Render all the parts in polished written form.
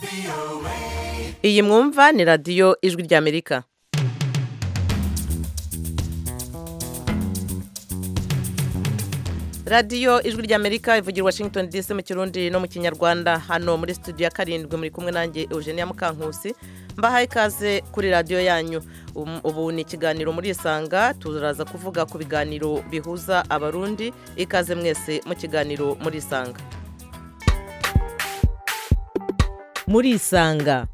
iyi mwumva ni radiyo ijwi ry'Amerika. radiyo ijwi ry'Amerika ivugira Washington DC mu Kirundi no mu Kinyarwanda. Hano muri studio ya karindwi muri kumwe nanjye Eugenia Mukankusi, mbahaye ikaze kuri radiyo yanyu. Ubu ni ikiganiro muri Isanga, turaza kuvuga ku biganiro bihuza abarundi. Ikaze mwese mu kiganiro muri Isanga. muri Isanga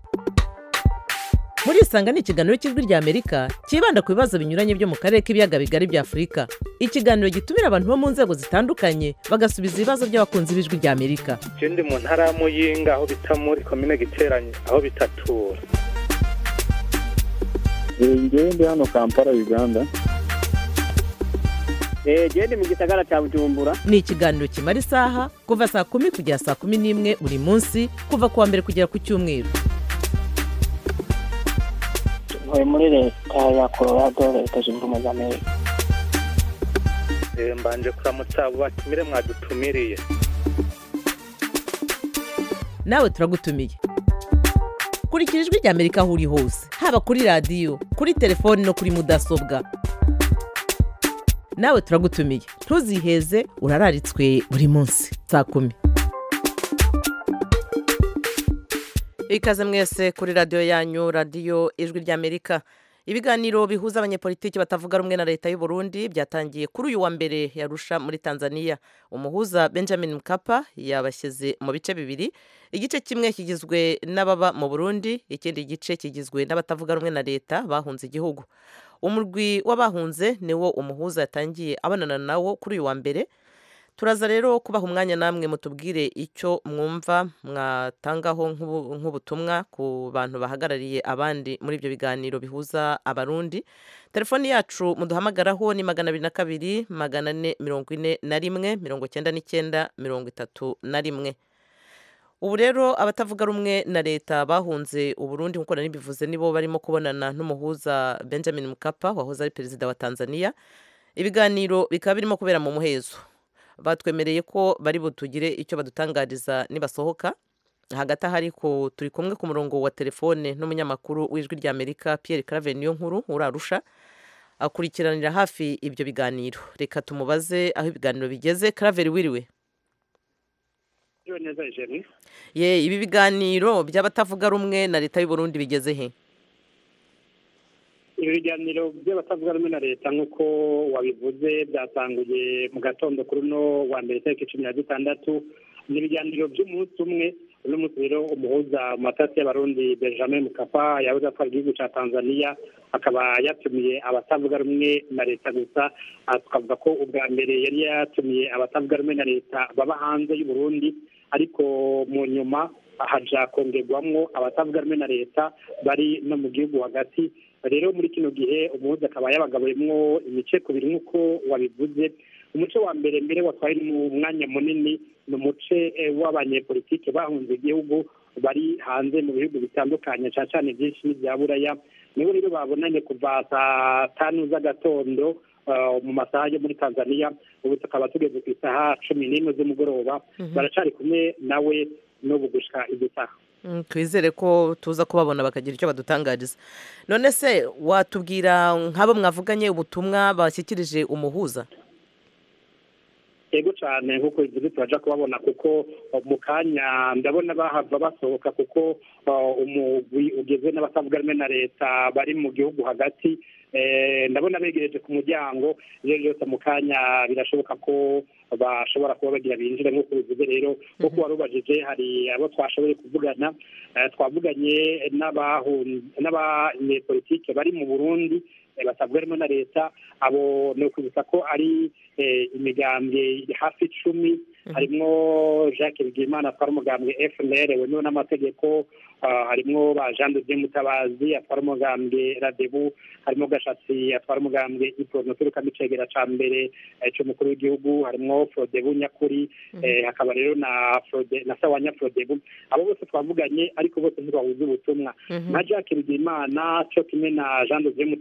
ni ikiganiro cy'ijwi ry'Amerika kibanda ku bibazo binyuranye byo mu karere k'ibiyaga bigari bya Afurika. Ikiganiro gitumira abantu bo mu nzego zitandukanye bagasubiza ibibazo by'abakunzi b'ijwi ry'Amerika. Ndi mu ntara ya Muyinga aho bita muri komine Giteranyi aho bitatura. Ndi hano Kampala Uganda. Ndi mu gisagara cya Bujumbura. Ni ikiganiro kimara isaha kuva saa 10 kugera saa 11 buri munsi, kuva kuwa mbere kugera ku cyumweru. muri leta ya Colorado, leta zunze ubumwe za Amerika. Mbanje kuramutsa abo batumire mwadutumiriye. Nawe turagutumiye. Kurikira ijwi ry'Amerika aho uri hose, haba kuri radiyo, kuri telefoni no kuri mudasobwa. Nawe turagutumiye, ntuziheze, urararitswe buri munsi saa 10. Ikaze mwese kuri radiyo yanyu, radiyo ijwi ry'Amerika. Ibiganiro bihuza abanyepolitiki batavuga rumwe na leta y'u Burundi byatangiye kuri uyu wa mbere yarusha muri Tanzania. Umuhuza Benjamin Mkapa yabashyize mu bice bibiri. Igice kimwe kigizwe n'ababa mu Burundi, ikindi gice kigizwe n'abatavuga rumwe na leta bahunze igihugu. Umurwi w'abahunze niwo umuhuza yatangiye abonana nawo kuri uyu wa mbere. Turaza rero kubaha umwanya namwe mutubwire icyo mwumva mwatangaho nk'ubutumwa ku bantu bahagarariye abandi muri ibyo biganiro bihuza abarundi. Telefoni yacu muduhamagaraho ni 202 441 99 31. Ubu rero abatavuga rumwe na leta bahunze Uburundi nkuko nari bivuze nibo barimo kubonana n'umuhuza Benjamin Mkapa wahoze ari perezida wa Tanzania. Ibiganiro bikaba birimo kubera mu muhezo. Batwemereye ko bari butugire icyo badutangariza nibasohoka. Hagati ahari ko turi kumwe ku murongo wa telefone n'umunyamakuru w'ijwi ry'Amerika Pierre Claver Niyonkuru urarusha akurikiranira hafi ibyo biganiro. Reka tumubaze aho ibiganiro bigeze. Claver, wiriwe? Ibi biganiro by'abatavuga rumwe na leta y'u Burundi bigeze he? Ibiganiro by'abatavuga rumwe na leta nk'uko wabivuze byatanguye mu gatondo kuri no wa mbere tariki 16. Ni ibiganiro by'umunsi umwe. Uno munsi rero umuhuza mu matasi y'abarundi Benjamin Mkapa yahoze atwara igihugu cya Tanzania akaba yatumiye abatavuga rumwe na leta gusa. Tukavuga ko ubwa mbere yari yatumiye abatavuga rumwe na leta baba hanze y'u Burundi, ariko mu nyuma haja kongerwamwo abatavuga rumwe na leta bari no mu gihugu hagati. Rero muri kino gihe umuhuza akaba yabagaburimwo imice kubiri nk'uko wabivuze. Umuce wa mbere watwaye mu mwanya munini ni umuce w'abanyepolitike bahunze igihugu bari hanze mu bihugu bitandukanye cyane byinshi n'ibya Buraya. Nibo rero babonanye kuva saa 5 z'agatondo mu masaha yo muri Tanzania. Ubu tukaba tugeze ku isaha 11 z'umugoroba. Baracari kumwe nawe no bugushika igisaha. Twizere ko tuza kubabona bakagira icyo badutangariza. None se watubwira nk'abo mwavuganye ubutumwa bashyikirije umuhuza? Ego cyane nk'uko igihe turaja kubabona kuko mu kanya ndabona bahava basohoka kuko umugwi ugeze n'abatavuga rumwe na leta bari mu gihugu hagati. Ndabona begereje ku muryango rero yose mu kanya birashoboka ko bashobora kuba bagira binjira nk'uko bivuze. Rero kuko warubajije hari abo twashoboye kuvugana, twavuganye n'abanyepolitike bari mu Burundi batavuga rumwe na leta. Abo no kwibutsa ko ari imigambwe hafi 10. Harimwo Jacques Bigimana atwara umugambwe FNL wemewe n'amategeko, harimwo ba Jean de Dieu Mutabazi atwara umugambwe Radebu, harimo Gashatsi atwara umugambwe Iprono turuka micegera ca mbere cy'umukuru w'igihugu, harimwo Frodebu Nyakuri, hakaba rero na Sawanya Frodebu. Abo bose twavuganye ariko bose ntibahuza ubutumwa. Na Jacques Bigimana cyo kimwe na Jean de Dieu Mutabazi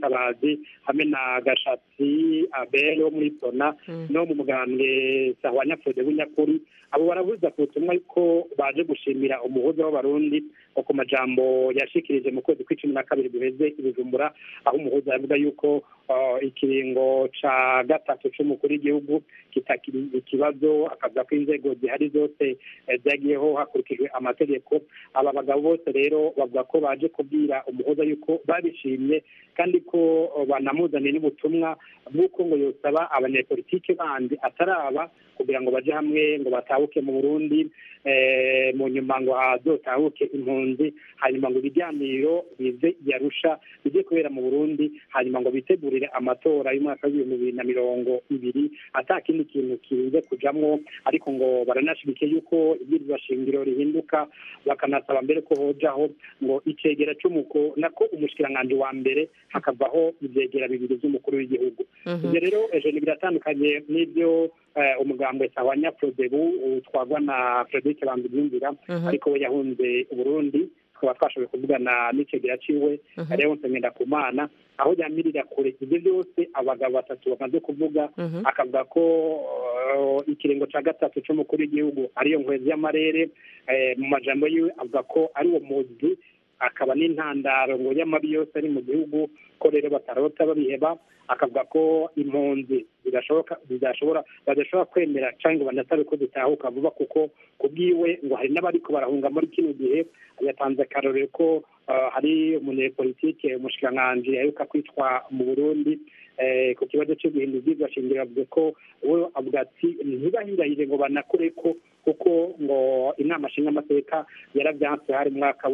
Karuzi hamwe na Gashatsi Abel wo muri Sona no mu mugambwe Sahwanya Frode Bunyakuri abo barabuza ku butumwa ko baje gushimira umuhuza w'abarundi ku majambo yashikirije mu kwezi kwa 12 guheze Bujumbura aho umuhuza yavuga yuko ikiringo ca gatatu c'umukuru w'igihugu kitakiri ikibazo akavuga ko inzego zihari zose zagiyeho hakurikijwe amategeko. Aba bagabo bose rero bavuga ko baje kubwira umuhuza yuko babishimye kandi ko banamuzaniye n'ubutumwa bw'uko ngo yosaba abanyepolitike bandi ataraba kugira ngo baje hamwe ngo batahuke mu Burundi mu nyuma ngo hazotahuke impunzi hanyuma ngo ibiganiro bize yarusha bize kubera mu Burundi hanyuma ngo bitegurire amatora y'umwaka w'2020 atakindi kintu kize kujamwo ariko ngo baranashibike yuko ibyirizwa shingiro rihinduka bakanasaba mbere ko hojaho ngo icegera cy'umuko nako umushikiranganje wa mbere hakavaho ibyegera bibiri by'umukuru w'igihugu. Ibyo rero ejo ni biratandukanye n'ibyo umugambwe Sahwanya Frode utwagwa na Frederic Bambyumvira ariko we yahunze Burundi twaba twashoboye kuvugana n'icegera ciwe rero nsengenda kumana aho yamirira kure ibyo byose abagabo batatu bamaze kuvuga akavuga ko ikirengo ca gatatu c'umukuru w'igihugu ariyo nkwezi y'amarere mu majambo yiwe avuga ko ari uwo muzi akaba n'intandaro ngo y'amabi yose ari mu gihugu ko rero batarota babiheba akavuga ko impunzi badashobora kwemera cyangwa banasabe ko zitahuka vuba kuko kubwiwe ngo hari n'abariko barahunga muri kino gihe. Yatanze akarorero ko hari umunyepolitike umushikiranganji aheruka kwitwa mu Burundi ku kibazo cyo guhindura ibyigwa shingiro avuga ko we avuga ati ntibahirahire ngo banakure ko kuko ngo inama nshingamateka yaravyanse hari mu mwaka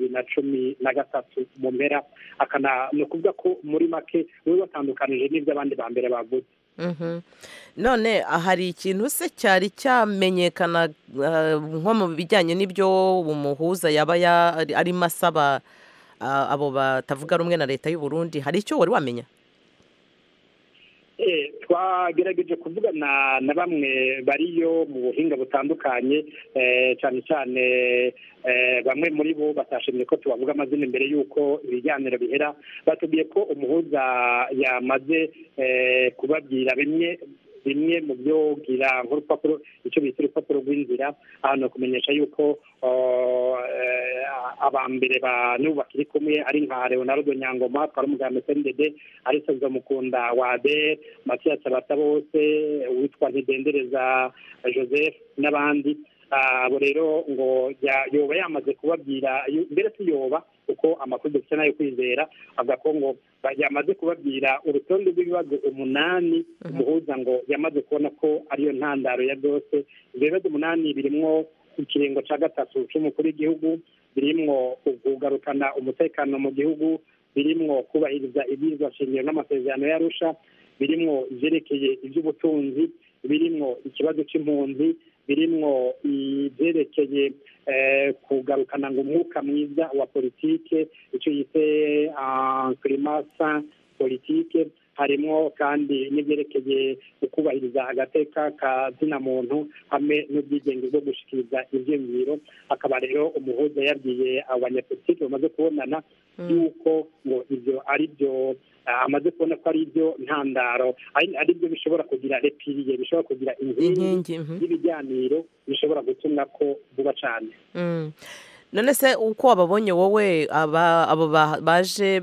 w'2013 mu mpera ni ukuvuga ko muri make we watandukanije n'ibyo abandi ba mbere bavuze. None hari ikintu se cyari cyamenyekana nko mu bijyanye n'ibyo umuhuza yaba arimo asaba abo batavuga rumwe na leta y'u Burundi, hari icyo wari wamenya? Twagerageje kuvugana na bamwe bariyo mu buhinga butandukanye cyane cyane bamwe muri bo batashimye ko tubavuga amazina imbere y'uko ibiganiro bihera. Batubwiye ko umuhuza yamaze kubabwira bimwe mu byo gira nk'urupapuro icyo bita urupapuro rw'inzira hano kumenyesha yuko abambere n'ubu bakiri kumwe ari nka Leonardo Nyangoma twari umugambi CNDD ari Sozwa Mukunda Wade Mathias Batabose witwa Ntidendereza Joseph n'abandi abo rero ngo yoba yamaze kubabwira mbere tuyoba uko amakuru dufite nayo kwizera avuga ko ngo yamaze kubabwira urutonde rw'ibibazo 8 umuhuza ngo yamaze kubona ko ariyo ntandaro ya byose. Ibibazo 8 birimwo ikirengo ca gatatu c'umukuru w'igihugu, birimwo kugarukana umutekano mu gihugu, birimwo kubahiriza ibyirizwa shingiro n'amasezerano y'Arusha, birimwo ivyerekeye ivy'ubutunzi, birimwo ikibazo c'impunzi, birimwo ivyerekeye kugarukana ngo umwuka mwiza wa politike icyo yise climat sain politique, harimo kandi n'ibyerekeye ukubahiriza agateka ka zina muntu hamwe n'ubwigenge bwo gushikiriza ivyiyumviro. Akaba rero umuhuza yabwiye abanyapolitike bamaze kubonana yuko ngo ivyo ari byo amaze kubona ko ari byo ntandaro ari byo bishobora kugira repiriye bishobora kugira inkingi y'ibiganiro bishobora gutumwa ko vuba cyane. None se uko wababonye wowe abo baje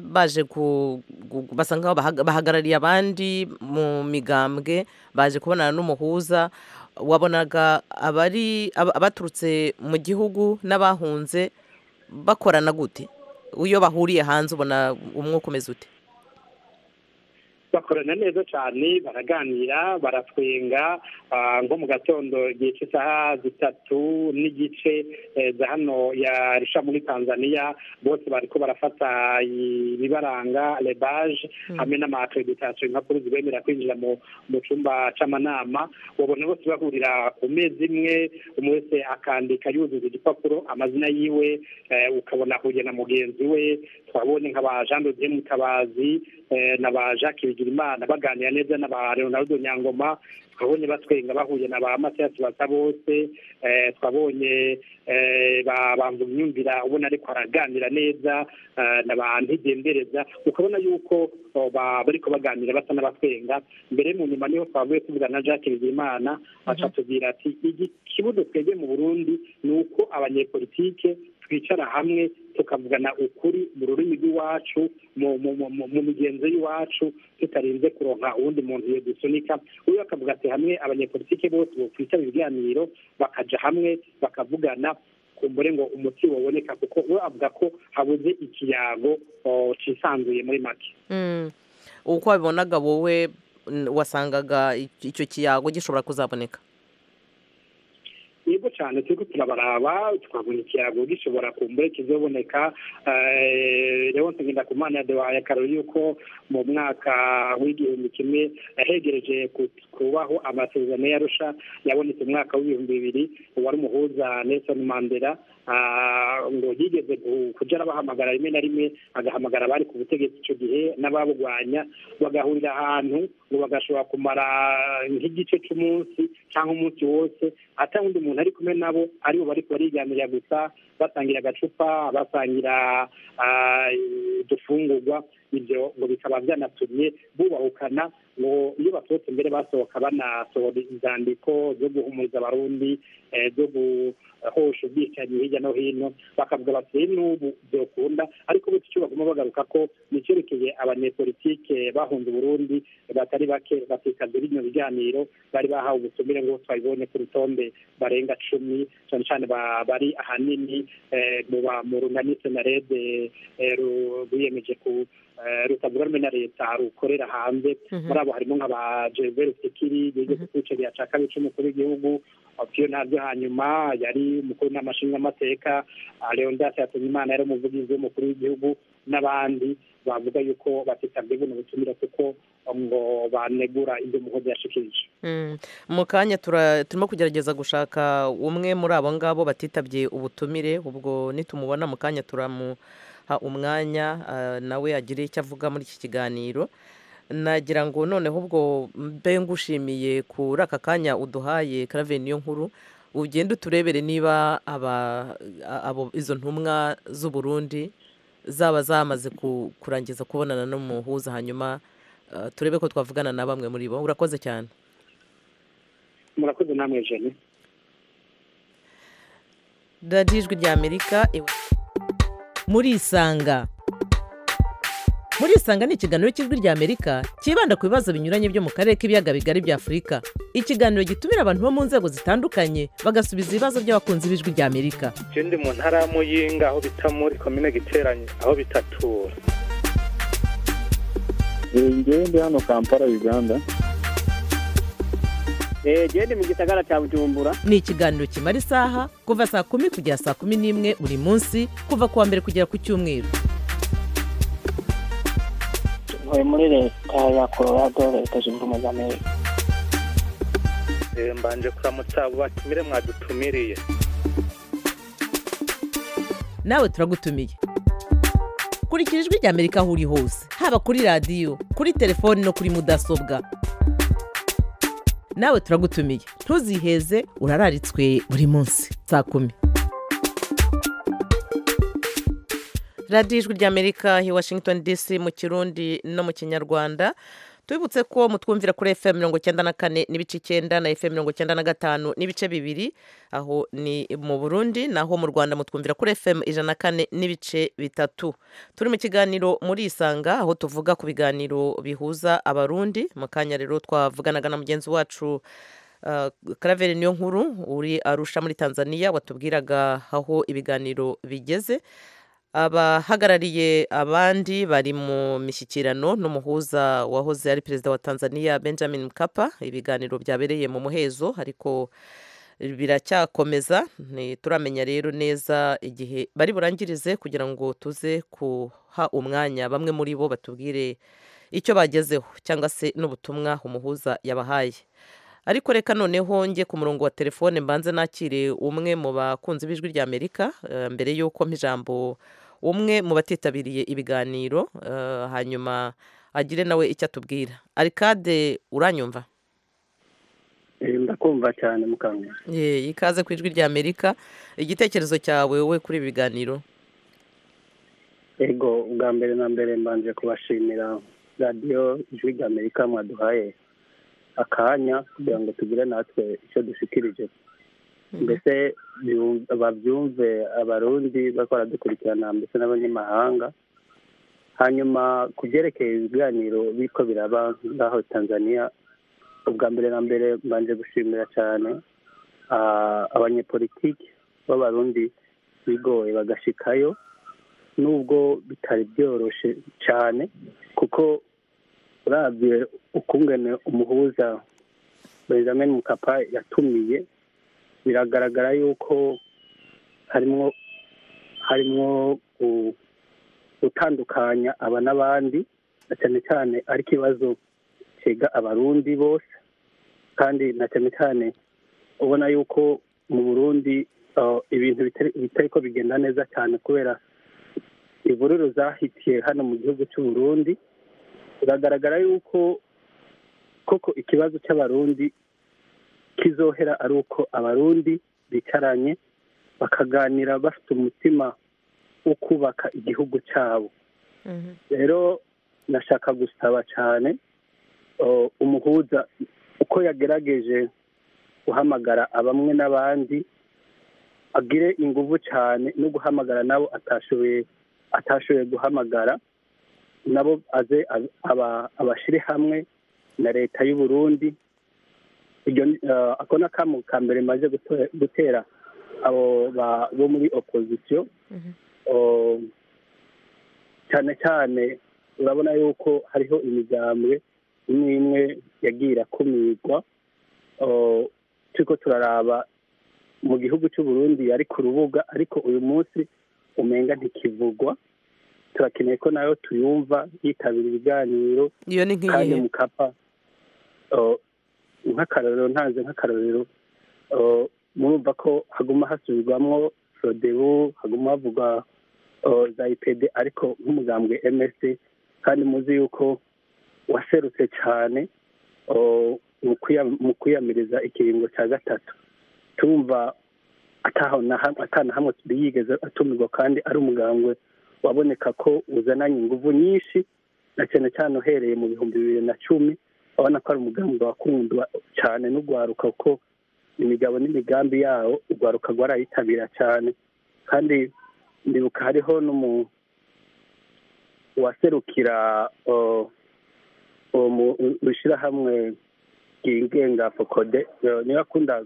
basa nkaho bahagarariye abandi mu migambwe baje kubonana n'umuhuza, wabonaga abaturutse mu gihugu n'abahunze bakorana gute? Iyo bahuriye hanze ubona umwuka umeze ute? bakorana neza cyane, baraganira, baratwenga nko mu gatondo igihe cy'isaha 3:30 za hano ya Arusha muri Tanzania, bose bariko barafata ibibaranga lebage hamwe n'amakreditation nk'akuru zibemera kwinjira mu cyumba c'amanama. Ubona bose bahurira ku meza imwe, umwe wese akandika yuzuza igipapuro amazina yiwe, ukabona ahuye na mugenzi we. Twabonye nk'aba Jean de Dieu Mutabazi na ba Jacques Bigirimana baganira neza na ba Leonardo Nyangoma, twabonye batwenga bahuye na ba Mathias Basabose, twabonye bamva imyumvira ubona ariko araganira neza na ba Ntigendereza, ukabona yuko bariko baganira basa n'abatwenga. Mbere mu nyuma niho twavuye tuvuga na Jacques Bigirimana aca tubwira ati ikibuzo twebwe mu Burundi ni uko abanyepolitike twicara hamwe tukavugana ukuri mu rurimi rw'iwacu mu migenzo y'iwacu tutarinze kuronka uwundi muntu iyo dusunika. uyu akavuga ati hamwe abanyepolitike bose bokwitaba ibiganiro bakaja hamwe bakavugana kumbure ngo umuti waboneka, kuko we avuga ko habuze ikiyago cisanzuye muri make. uko wabibonaga wowe wasangaga icyo kiyago gishobora kuzaboneka? yego cyane turiko turabaraba twabona ikiyago gishobora kumbure kizoboneka. Leonce Ngendakumana yaduhaye akarori yuko mu mwaka w'igihumbi kimwe yahegereje kubaho amasezerano y'Arusha yabonetse mu mwaka w'2000, wari umuhuza Nelson Mandela ngo yigeze kuja arabahamagara rimwe na rimwe, agahamagara abari ku butegetsi icyo gihe n'ababugwanya, bagahurira ahantu ngo bagashobora kumara nk'igice cy'umunsi cyangwa umunsi wose ata wundi muntu ari kumwe nabo, aribo bariko bariganirira gusa, basangira agacupa, basangira udufungurwa. Ibyo ngo bikaba byanatumye bubahukana, ngo iyo basohotse mbere basohoka banasohora inzandiko zo guhumuriza abarundi, zo guhosha ubwicanyi hirya no hino, bakavuga bati n'ubu byokunda. Ariko bityo icyo baguma bagaruka ko nicyerekeye abanyepolitike bahunze Burundi batari bake batikazira bino biganiro, bari bahawe ubutumire ngo twabibone ku rutonde barenga 10, cyane cyane bari ahanini mu runganitse na rede rwiyemeje ku rutavuga rumwe na leta rukorera hanze. Muri abo harimo nk'aba Gervais Sekiri bigeze kwicariye ca kabiri c'umukuru w'igihugu, Pio nabyo hanyuma yari umukuru n'amashinga amateka, Leonidas Hatungimana yari umuvugizi w'umukuru w'igihugu, n'abandi bavuga yuko batitabye buno butumire kuko ngo banegura ibyo muhozi yashikirije. Mu kanya turimo kugerageza gushaka umwe muri abo ngabo batitabye ubutumire, ubwo nitumubona mu kanya turamuha umwanya nawe agire icyo avuga muri iki kiganiro. Nagira ngo noneho ubwo mbe ngushimiye kuri aka kanya uduhaye Claver Niyonkuru, ugende uturebere niba izo ntumwa z'u Burundi zaba zamaze kurangiza kubonana n'umuhuza, hanyuma turebe ko twavugana na bamwe muri bo. Urakoze cyane. Murakoze namwe Jenny. Radio Ijwi ry'Amerika murisanga. Murisanga ni ikiganiro cy'Ijwi ry'Amerika kibanda ku bibazo binyuranye byo mu karere k'ibiyaga bigari bya Afurika. Ikiganiro gitumira abantu bo mu nzego zitandukanye bagasubiza ibibazo by'abakunzi b'Ijwi ry'Amerika. Ndi mu ntara ya Muyinga aho bita muri komine Giteranye aho bitatura. Ndi hano Kampala Uganda. Ndi mu gisagara cya Bujumbura. Ni ikiganiro kimara isaha kuva saa 10 kugera saa 11 buri munsi, kuva kuwa mbere kugera ku cyumweru. Muri leta ya Colorado leta zunze ubumwe za Amerika. Mbanje kuramutsa abo batumire mwadutumiriye. Nawe turagutumiye. Kurikira Ijwi ry'Amerika aho uri hose, haba kuri radio, kuri telefoni no kuri mudasobwa. Nawe turagutumiye, ntuziheze, urararitswe buri munsi saa 10. Radio Ijwi ry'Amerika hi Washington DC mu Kirundi no mu Kinyarwanda. Tubibutse ko mutwumvira kuri FM 94 n'ibice 9 na FM 95 n'ibice 2, aho ni mu Burundi, naho mu Rwanda mutwumvira kuri FM 104 n'ibice 3. Turi mu kiganiro muri Isanga aho tuvuga ku biganiro bihuza abarundi. Mu kanya rero twavuganaga na mugenzi wacu Claver Niyonkuru uri Arusha muri Tanzania, watubwiraga aho ibiganiro bigeze. Abahagarariye abandi bari mu mishyikirano n'umuhuza wahoze ari perezida wa Tanzania Benjamin Mkapa. Ibiganiro byabereye mu muhezo ariko biracyakomeza, turamenya rero neza igihe bari burangirize kugira ngo tuze kuha umwanya bamwe muri bo batubwire icyo bagezeho cyangwa se n'ubutumwa umuhuza yabahaye. Ariko reka noneho nge ku murongo wa telefone mbanze nakire umwe mu bakunzi b'Ijwi ry'Amerika mbere y'uko mpijambo umwe mu batitabiriye ibiganiro, hanyuma agire nawe icyo atubwira. Arikade uranyumva? ndakumva cyane mukanga. Ikaze ku ijwi rya Amerika, igitekerezo cyawe wowe kuri ibi biganiro. Ego ubwa mbere na mbere mbanje kubashimira radiyo ijwi rya Amerika mwaduhaye akanya kugira ngo tugire natwe icyo dushikirije, mbese babyumve abarundi bakora dukurikirana mbese n'abanyamahanga. Hanyuma ku byerekeye ibiganiro biriko biraba ngaho Tanzania, ubwa mbere na mbere mbanje gushimira cyane abanyepolitiki b'abarundi bigoye bagashikayo, nubwo bitari byoroshe cyane, kuko uravye ukungene umuhuza Benjamin Mkapa yatumiye, biragaragara yuko harimwo gutandukanya aba n'abandi, cyane cyane ari ikibazo cega abarundi bose, kandi na cyane cyane ubona yuko mu Burundi ibintu bitariko bigenda neza cyane kubera ivuriro zahitiye hano mu gihugu cy'u Burundi. Biragaragara yuko koko ikibazo cy'abarundi kizohera ari uko abarundi bicaranye bakaganira bafite umutima wo kubaka igihugu cyabo. Rero nashaka gusaba cyane umuhuza uko yagerageje guhamagara abamwe n'abandi, agire inguvu cyane no guhamagara nabo atashoboye guhamagara, nabo aze abashire hamwe na leta y'u Burundi. Ako n'akamu ka mbere maze gutera abo bo muri opposition. Cyane cyane urabona yuko hariho imigambwe imwe imwe yagiye irakumirwa, turiko turaraba mu gihugu cy'u Burundi yari ku rubuga, ariko uyu munsi umenga ntikivugwa. Turakeneye ko nayo tuyumva yitabira ibiganiro. Iyo ni kandi Mkapa nk'akarorero murumva ko haguma hasubirwamwo Frodebu, haguma havuga za IPD, ariko nk'umugambwe MSD kandi muzi yuko waserutse cyane mu kwiyamiriza ikiringo cya gatatu. Tumva atana hamwe yigeze atumirwa, kandi ari umugambwe waboneka ko uzananye inguvu nyinshi, na cyane cyane uhereye mu 2010 abona ko ari umugambwe wakundwa cyane n'ugwaruka, kuko imigabo n'imigambi yawo ugwaruka rwarayitabira cyane. Kandi ndibuka hariho waserukira rushira hamwe bw'ingenga Fokode, niyo akunda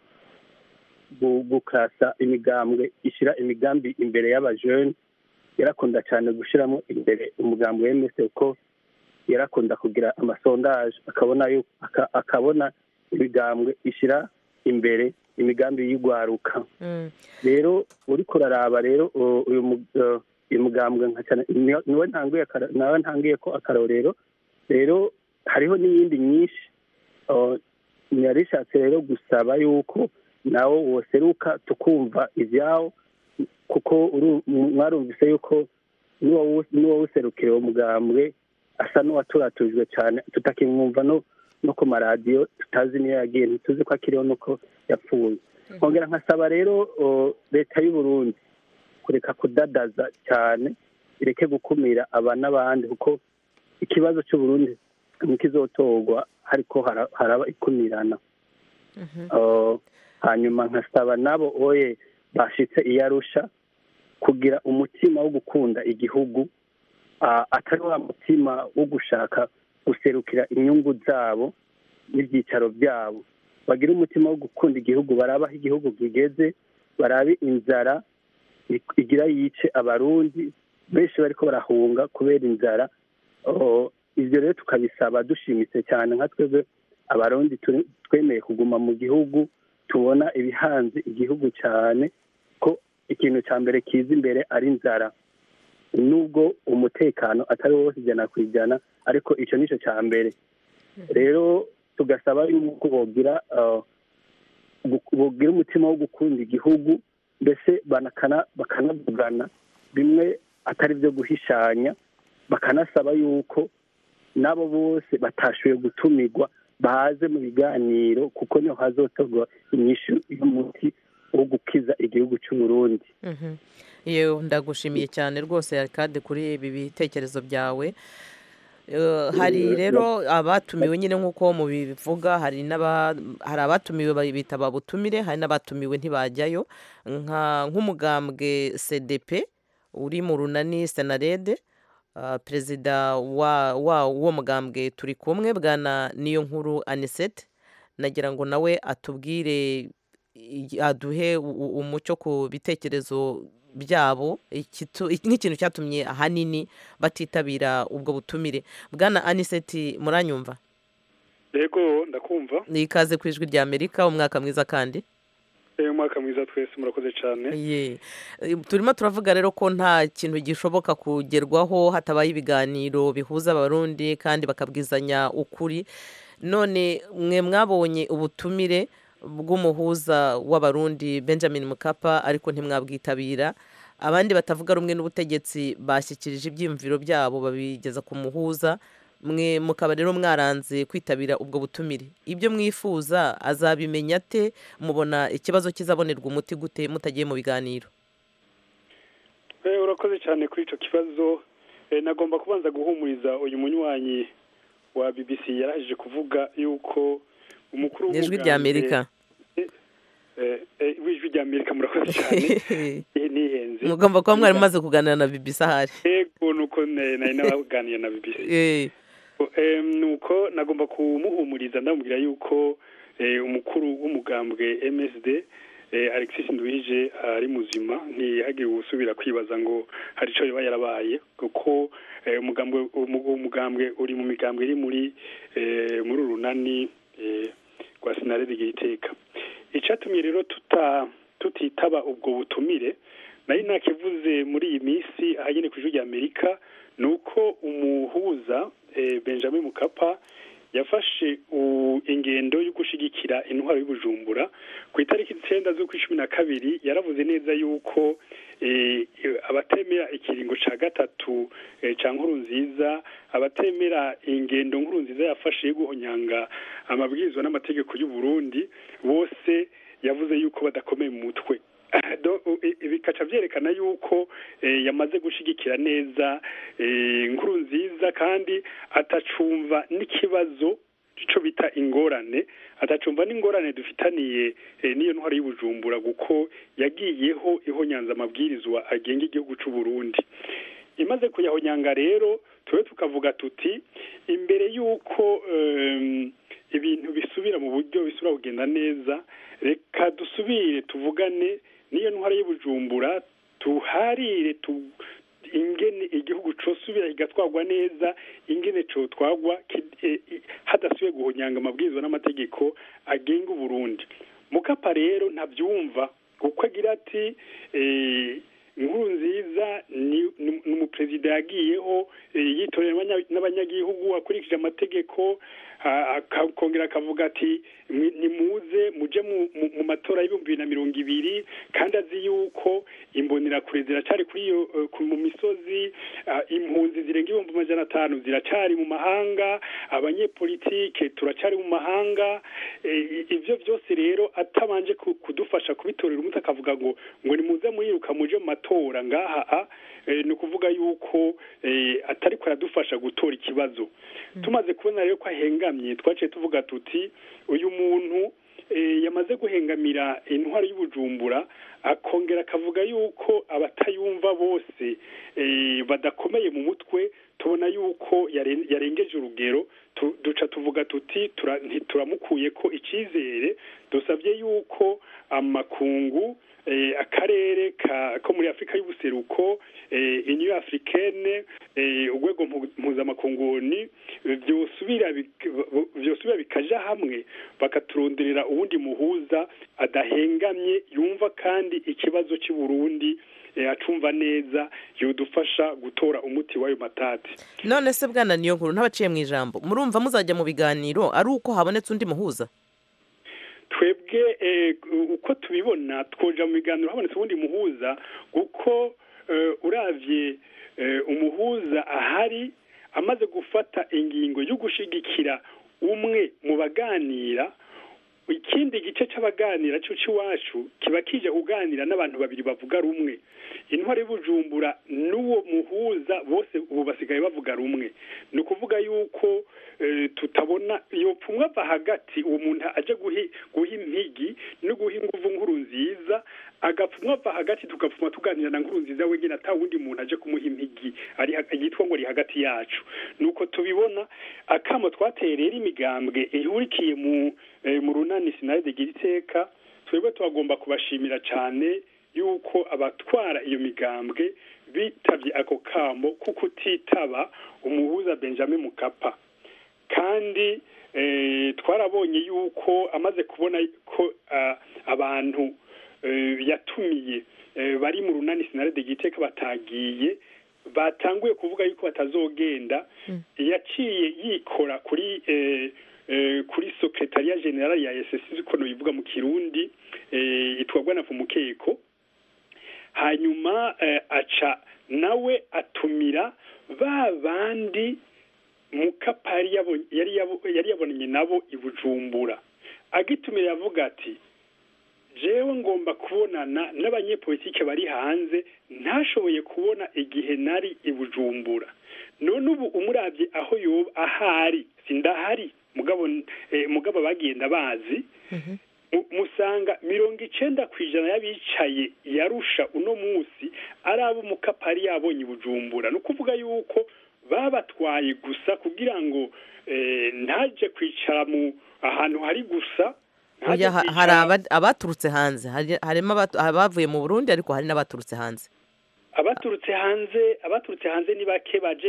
guklasa imigambwe, ishyira imigambi imbere y'abajene. Yarakunda cyane gushiramo imbere umugambi wa MS, ko yarakunda kugira amasondaje akabona imigambwe ishyira imbere imigambi y'igwaruka. Rero uri kuraraba rero uyu mugambwe nka cyane niwe ntangiye ko akarorero. Rero hariho n'iyindi nyinshi. Narishatse rero gusaba yuko nawo woseruka tukumva ivyawo, kuko mwarumvise yuko n'uwo wuserukira uwo mugambwe asa n'uwaturatujwe cyane, tutakimwumva no ku maradiyo, tutazi niyo yagiye, ntituzi ko akiriho nuko yapfuye. Nkongera nkasaba rero leta y'u Burundi kureka kudadaza cyane, ireke gukumira aba n'abandi, kuko ikibazo cy'u Burundi ntikizotorwa hariko haraba ikumirana. Hanyuma nkasaba nabo bashitse iyarusha kugira umutima wo gukunda igihugu, atari wa mutima wo gushaka guserukira inyungu zabo n'ibyicaro byabo. Bagira umutima wo gukunda igihugu, barabaho igihugu kigeze, barabe inzara igira yice abarundi benshi bariko barahunga kubera inzara. Ivyo rero tukabisaba dushimitse cyane, nka twebwe abarundi twemeye kuguma mu gihugu, tubona ibihanze igihugu cyane, ko ikintu cya mbere kiza imbere ari inzara. Nubwo umutekano atari wose ijana ku ijana, ariko icyo nicyo cya mbere. Rero tugasaba yuko bogira umutima wo gukunda igihugu, mbese bakanavugana bimwe atari byo guhishanya, bakanasaba yuko n'abo bose batashoboye gutumirwa baze mu biganiro kuko niho hazotorwa inyishu y'umuti wo gukiza igihugu cy'u Burundi. yewe ndagushimiye cyane rwose Arcade kuri ibi bitekerezo byawe. Hari rero abatumiwe nyine nk'uko mubivuga, hari abatumiwe bitaba butumire, hari n'abatumiwe ntibajyayo nk'umugambwe CDP uri mu runani Senarede. Perezida w'uwo mugambwe turi kumwe bwana Niyonkuru Anisette, nagira ngo nawe atubwire aduhe umucyo ku bitekerezo byabo nk'ikintu cyatumye ahanini batitabira ubwo butumire. Bwana Anisette muranyumva? Yego ndakumva. Ni ikaze ku ijwi rya Amerika, umwaka mwiza kandi. Umwaka mwiza twese murakoze cyane. Turimo turavuga rero ko nta kintu gishoboka kugerwaho hatabaye ibiganiro bihuza abarundi kandi bakabwizanya ukuri. None mwe mwabonye ubutumire bw'umuhuza w'abarundi Benjamin Mkapa ariko ntimwabwitabira, abandi batavuga rumwe n'ubutegetsi bashyikirije ibyiyumviro byabo babigeza ku muhuza, mwe mukaba rero mwaranze kwitabira ubwo butumire. Ibyo mwifuza azabimenya ate? Mubona ikibazo kizabonerwa umuti gute mutagiye mu biganiro? Urakoze cyane kuri icyo kibazo. Nagomba kubanza guhumuriza uyu munywanyi wa BBC yarahije kuvuga yuko umukuru w'ijwi rya Amerika w'ijwi rya Amerika murakoze cyane. Nihenze mugomba kuba mwari mumaze kuganira na BBC ahari. Yego nuko nari nabaganira na BBC. Nuko nagomba kumuhumuriza ndamubwira yuko umukuru w'umugambwe MSD Alexis Nduhije ari muzima, ntihagire gusubira kwibaza ngo hari icyo yaba yarabaye, kuko umugambwe uri mu migambwe iri muri urunani rwa Senarede Giteka. Icyatumye rero tutitaba ubwo butumire nari nakivuze muri iyi minsi ahagene ku ijwi rya Amerika, ni uko umuhuza Benjamin Mkapa yafashe ingendo yo gushigikira intwaro y'Ubujumbura ku itariki 9 z'ukwishumi yaravuze neza yuko abatemera ikiringo ca gatatu ca Nkurunziza, abatemera ingendo Nkurunziza yafashe yo guhonyanga amabwirizwa n'amategeko y'u Burundi, bose yavuze yuko badakomeye mu mutwe. Bikaca byerekana yuko yamaze gushigikira neza Nkurunziza kandi atacumva n'ikibazo cyo bita ingorane, atacumva n'ingorane dufitaniye n'iyo ntwaro y'Ubujumbura, kuko yagiyeho ihonyanza amabwirizwa agenga igihugu cy'u Burundi. Imaze kuyahonyanga rero twe tukavuga tuti imbere yuko ibintu bisubira mu buryo bisubira kugenda neza, reka dusubire tuvugane niyo ntwaro y'Ubujumbura, tuharire ingene igihugu cosubira igatwagwa neza, ingene cyo twagwa hadasubiye guhonyanga amabwirizwa n'amategeko agenga Burundi. Mukapa rero ntabyumva kuko agira ati Nkurunziza ni umuperezida yagiyeho yitorera n'abanyagihugu akurikije amategeko, akongera akavuga ati nimuze muje mu matora y'2020, kandi azi yuko imbonerakure ziracari kuri mu misozi, impunzi zirenga 500 ziracari mu mahanga, abanyepolitike turacari mu mahanga. Ivyo byose rero atabanje kudufasha kubitorera umuti akavuga ngo nimuze muriruka muje mu matora ngaha, ni ukuvuga yuko atari ko aradufasha gutora ikibazo. Tumaze kubona rero ko ahengamye, twaciye tuvuga tuti uyu muntu yamaze guhengamira intwaro y'Ubujumbura, akongera akavuga yuko abatayumva bose badakomeye mu mutwe, tubona yuko yarengeje urugero. Duca tuvuga tuti ntituramukuye ko icyizere, dusabye yuko amakungu, akarere ko muri Afrika y'ubuseruko, Union Africaine, urwego mpuzamakungu byosubira bikaja hamwe bakaturonderera uwundi muhuza adahengamye, yumva kandi ikibazo cy'u Burundi acumva neza, yodufasha gutora umuti w'ayo matati. None se bwana Niyonkuru, ntabaciye mu ijambo, murumva muzajya mu biganiro ari uko habonetse undi muhuza? Twebwe uko tubibona twoja mu biganiro habonetse ubundi muhuza, kuko uravye umuhuza ahari amaze gufata ingingo yo gushigikira umwe mu baganira, ikindi gice c'abaganira cyo ciwacu kiba kije kuganira n'abantu babiri bavuga rumwe. Intwari y'Ubujumbura n'uwo muhuza bose ubu basigaye bavuga rumwe. Ni ukuvuga yuko tutabona iyo pfumwa va hagati uwo muntu aje guha impigi no guha inguvu nkuru nziza, agapfumwa va hagati tugapfuma tuganira na nkuru nziza wenyine ata wundi muntu aje kumuha impigi ari yitwa ngo ri hagati yacu. Nuko tubibona akamo twaterera imigambwe ihurikiye mu runani sinarede giriteka, twebwe twagomba kubashimira cyane yuko abatwara iyo migambwe bitavye ako kamo kuko utitaba umuhuza Benjamin Mkapa. Kandi twarabonye yuko amaze kubona ko abantu yatumiye bari mu runani sinarede giteka batagiye, batanguye kuvuga yuko batazogenda, yaciye yikora kuri secretariat general ya SSC ko no bivuga mu Kirundi, itwagwa na Mukeko. Hanyuma aca nawe atumira ba bandi Mkapa yari yabonanye nabo i Bujumbura. Agitumira yavuga ati jewe ngomba kubonana n'abanyepolitike bari hanze ntashoboye kubona igihe nari i Bujumbura. None ubu umuravye aho yoba ahari sindahari, mugabo bagenda bazi, musanga 90% y'abicaye yarusha uno munsi ari abo Mkapa yari yabonye i Bujumbura. No kuvuga yuko babatwaye gusa kugira ngo ntaje kwicara mu ahantu hari gusa. Hari abaturutse hanze, harimo abavuye mu Burundi ariko hari n'abaturutse hanze. Abaturutse hanze ni bake baje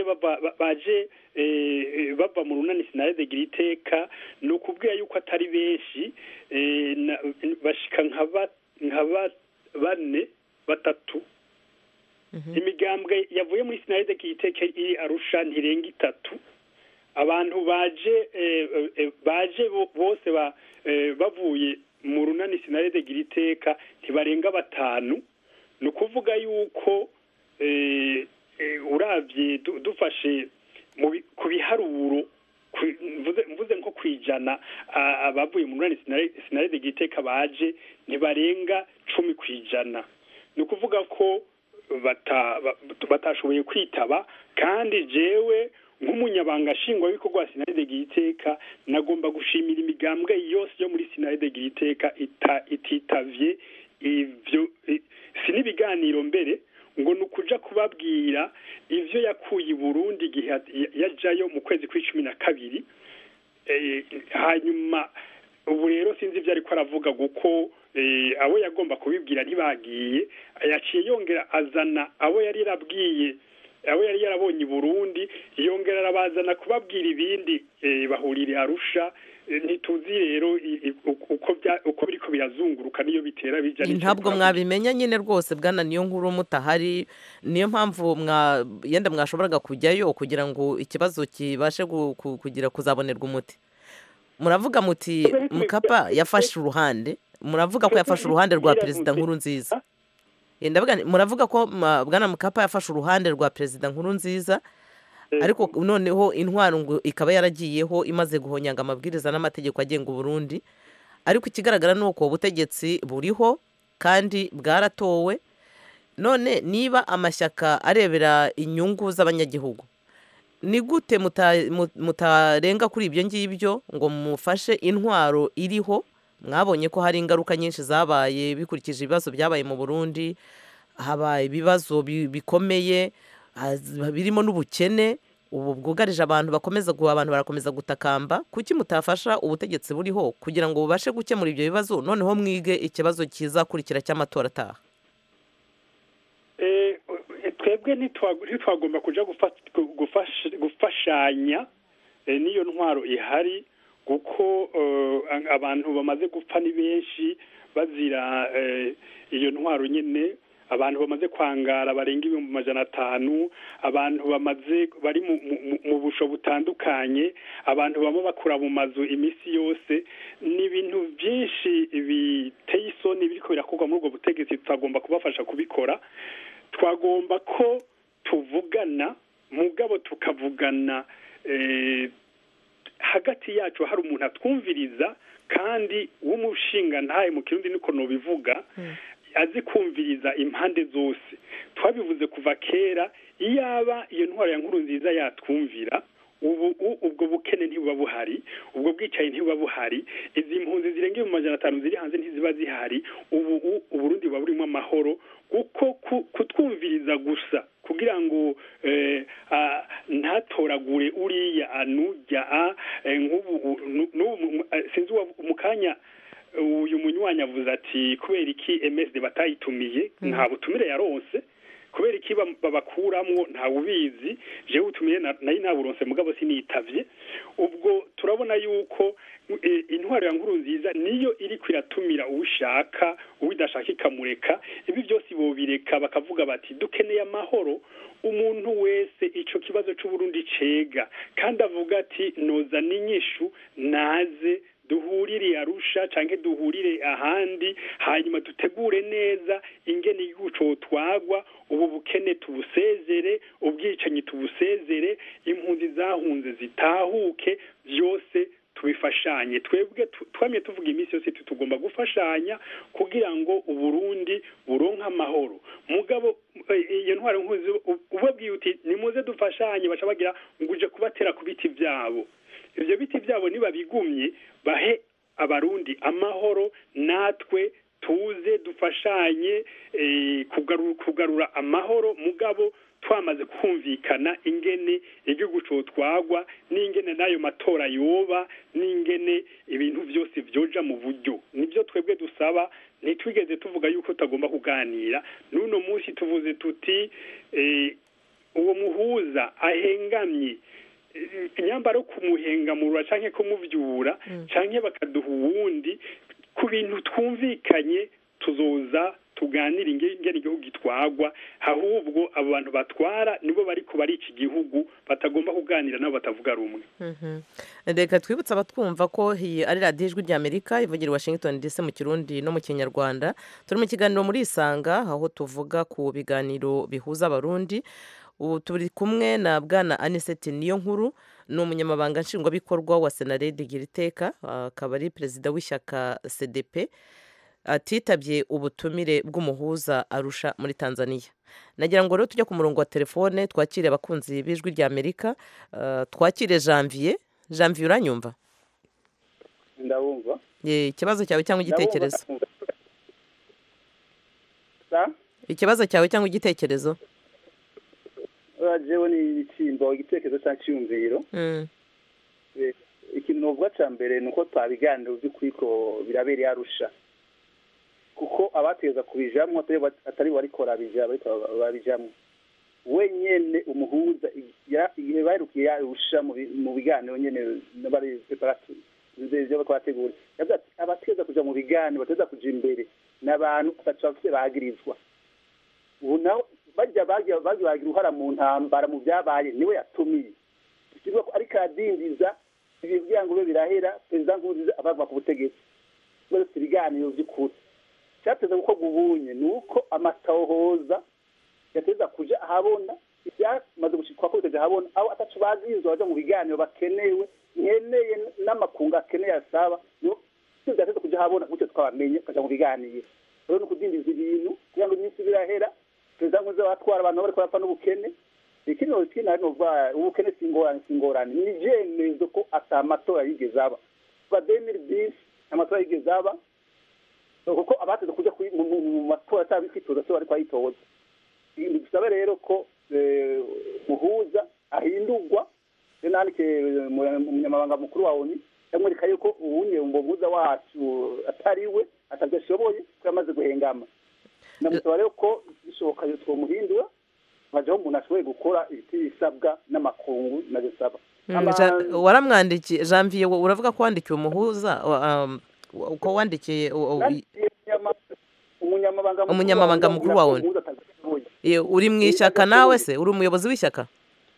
bava mu runani sinarede giriteka. No kubwira yuko atari benshi, bashika nka bane batatu. Imigambwe yavuye muri sinarede giriteka iri Arusha ntirenga 3. Abantu baje bose bavuye mu runani sinarede giriteka ntibarenga 5. ni ukuvuga yuko uravye dufashe ku biharuro mvuze nko kwijana abavuye mu runani sinarede giteka baje ntibarenga 10 kwijana. Ni ukuvuga ko batashoboye kwitaba, kandi jewe nk'umunyabanga shingwabikorwa sinarede giteka nagomba gushimira imigambwe yose yo muri sinarede giteka ititavye ivyo sinibiganiro mbere ngo nukuja kubabwira ivyo yakuye Burundi gihe yajayo mu kwezi kwa12. Hanyuma ubu rero sinzi ivyo ariko aravuga guko abo yagomba kubibwira ntibagiye, yaciye yongera azana abo yari yarabonye Burundi, yongera arabazana kubabwira ibindi bahurira Arusha. Ntituzi rero uko biriko birazunguruka niyo bitera bija. Ntabwo mwabimenya nyine rwose bwana niyo nkuru mutahari, niyo mpamvu yenda mwashoboraga kujyayo kugira ngo ikibazo kibashe kuzabonerwa umuti. Muravuga muti Mkapa yafashe uruhande, muravuga ko yafashe uruhande rwa Perezida Nkurunziza. Muravuga ko bwana Mkapa yafashe uruhande rwa Perezida Nkurunziza, ariko noneho intwaro ngo ikaba yaragiyeho imaze guhonyanga amabwiriza n'amategeko agenga Burundi. Ariko ikigaragara nuko ubutegetsi buriho kandi bwaratowe. None niba amashyaka arebera inyungu z'abanyagihugu, ni gute mutarenga kuri ibyo ngibyo ngo mufashe intwaro iriho? Mwabonye ko hari ingaruka nyinshi zabaye bikurikije ibibazo byabaye mu Burundi, habaye ibibazo bikomeye birimo n'ubukene ubu bwugarije abantu barakomeza gutakamba. Kuki mutafasha ubutegetsi buriho kugira ngo bubashe gukemura ibyo bibazo, noneho mwige ikibazo kizakurikira cy'amatora ataha? Twebwe ntitwagomba kuja gufashanya n'iyo ntwaro ihari, kuko abantu bamaze gupfa ni benshi bazira iyo ntwaro nyene. Abantu bamaze kwangara barenga 500, abantu bari mu busho butandukanye, abantu bamwe bakura mu mazu imisi yose. Ni ibintu byinshi biteye isoni biriko birakorwa muri ubwo butegetsi. Twagomba kubafasha kubikora. Twagomba ko tuvugana mugabo tukavugana hagati yacu hari umuntu atwumviriza kandi w'umushinga ntaye mu kirundi niko nobivuga azi kumviriza impande zose twabivuze kuva kera iyaba iyo ntwaro ya nkuru nziza yatwumvira ubwo bukene ntibuba buhari ubwo bwicaye ntibuba buhari izi mpunzi zirenga 500 ziri hanze ntiziba zihari uburundi buba burimo amahoro kuko kutwumviriza gusa kugira ngo ntatoragure uriya anujya nk'ubu sinzi umukanya uyu munywanyi avuze ati kubera iki MSD batayitumiye nta butumire yaronse kubera iki babakuramwo nta ubizi je utumiye nayi nta buronse mugabo sinitavye ubwo turabona yuko intwaro ya nkuru nziza niyo iri kwiratumira ushaka uwidashaka ikamureka ibi byose bobireka bakavuga bati dukeneye amahoro umuntu wese ico kibazo c'Uburundi cega kandi avuga ati noza n'inyishu naze duhurire Arusha canke duhurire ahandi hanyuma dutegure neza ingene igihugu twagwa ubu bukene tubusezere ubwicanyi tubusezere impunzi zahunze zitahuke byose tubifashanye twebwe twamye tuvuga iminsi yose tugomba gufashanya kugira ngo Uburundi buronka amahoro mugabo iyo ntwaro nkuzi ubabwiye uti nimuze dufashanye baca bagira nguje kubatera ku biti byabo ivyo biti byabo niba bigumye bahe abarundi amahoro natwe tuze dufashanye kugarura amahoro mugabo twamaze kumvikana ingene igihugu twagwa n'ingene nayo matora yoba n'ingene ibintu byose byoja mu buryo nibyo twebwe dusaba ntitwigeze tuvuga yuko tagomba kuganira nuno munsi tuvuze tuti uwo muhuza ahengamye inyambaro kumuhengamura canke kumuvyura canke bakaduha uwundi ku bintu twumvikanye tuzoza tuganira ingene igihugu gitwagwa ahubwo abo bantu batwara nibo bariko bari iki gihugu batagomba kuganira nabo batavuga rumwe reka twibutsa abatwumva ko ari radiyo ijwi ry'Amerika ivugira Washington DC mu Kirundi no mu Kinyarwanda turi mu kiganiro muri Isanga aho tuvuga ku biganiro bihuza abarundi ubu turi kumwe na bwana Anisette Niyonkuru ni umunyamabanga nshingwabikorwa wa Senarede Giriteka akaba ari perezida w'ishyaka CDP atitabye ubutumire bw'umuhuza Arusha muri Tanzania nagira ngo rero tujya ku murongo wa telefone twakire abakunzi b'ijwi ry'Amerika twakire Janvier uranyumva ndabumva ikibazo cyawe cyangwa igitekerezo ikibazo cyawe cyangwa igitekerezo jewe ni ikimbo igitekerezo cyangwa cyumviro ikintu novuga ca mbere nuko twabiganiro by'ukuri ko birabereye Arusha kuko abategeza kubijamwo atari warikora babijamwo wenyene umuhuza baherukiye Arusha mu biganiro nyene bari preparative ivyo twategura yavuze ati abategeza kuja mu biganiro bateza kuja imbere n'abantu batafite bagirizwa ubu naho bagira uruhara mu ntambara mu byabaye niwe yatumiye ikivuga ko ariko aradindiza ibigango byo birahera perezida Nkurunziza abava ku butegetsi bose ibiganiro by'ukuri cyateza gukorwa ubunye ni uko amatohoza yateza kuja ahabona ibyamaze gushikwa ko bitaje ahabona aho atacu bagirizwa baja mu biganiro bakenewe nkeneye n'amakunga akeneye asaba no byateza kuja ahabona gutyo twabamenye kaja mu biganiro rero no kudindiza ibintu kugira ngo iminsi birahera perezida Nkurunziza batwara abantu bari kurapfa n'ubukene ikino kina nova ubukene singorane ni jemezo ko atamatora yigeze aba ba 2010 amatora yigeze aba kuko abateze kuja mu matora atabifitoza so bari kwayitoza bisaba rero ko muhuza ahindurwa nandike umunyamabanga mukuru wa ONU yamwereka yuko ubunye umuhuza wacu atariwe atabyashoboye ko yamaze guhengama namusaba rero ko bishoboka yo twomuhindura bajaho umuntu ashoboye gukora ibiti bisabwa n'amakungu nabisaba waramwandikiye Janvier uravuga ko wandikiye umuhuza uko wandikiye umunyamabanga mukuru wa ONU uri mu ishyaka nawe se uri umuyobozi w'ishyaka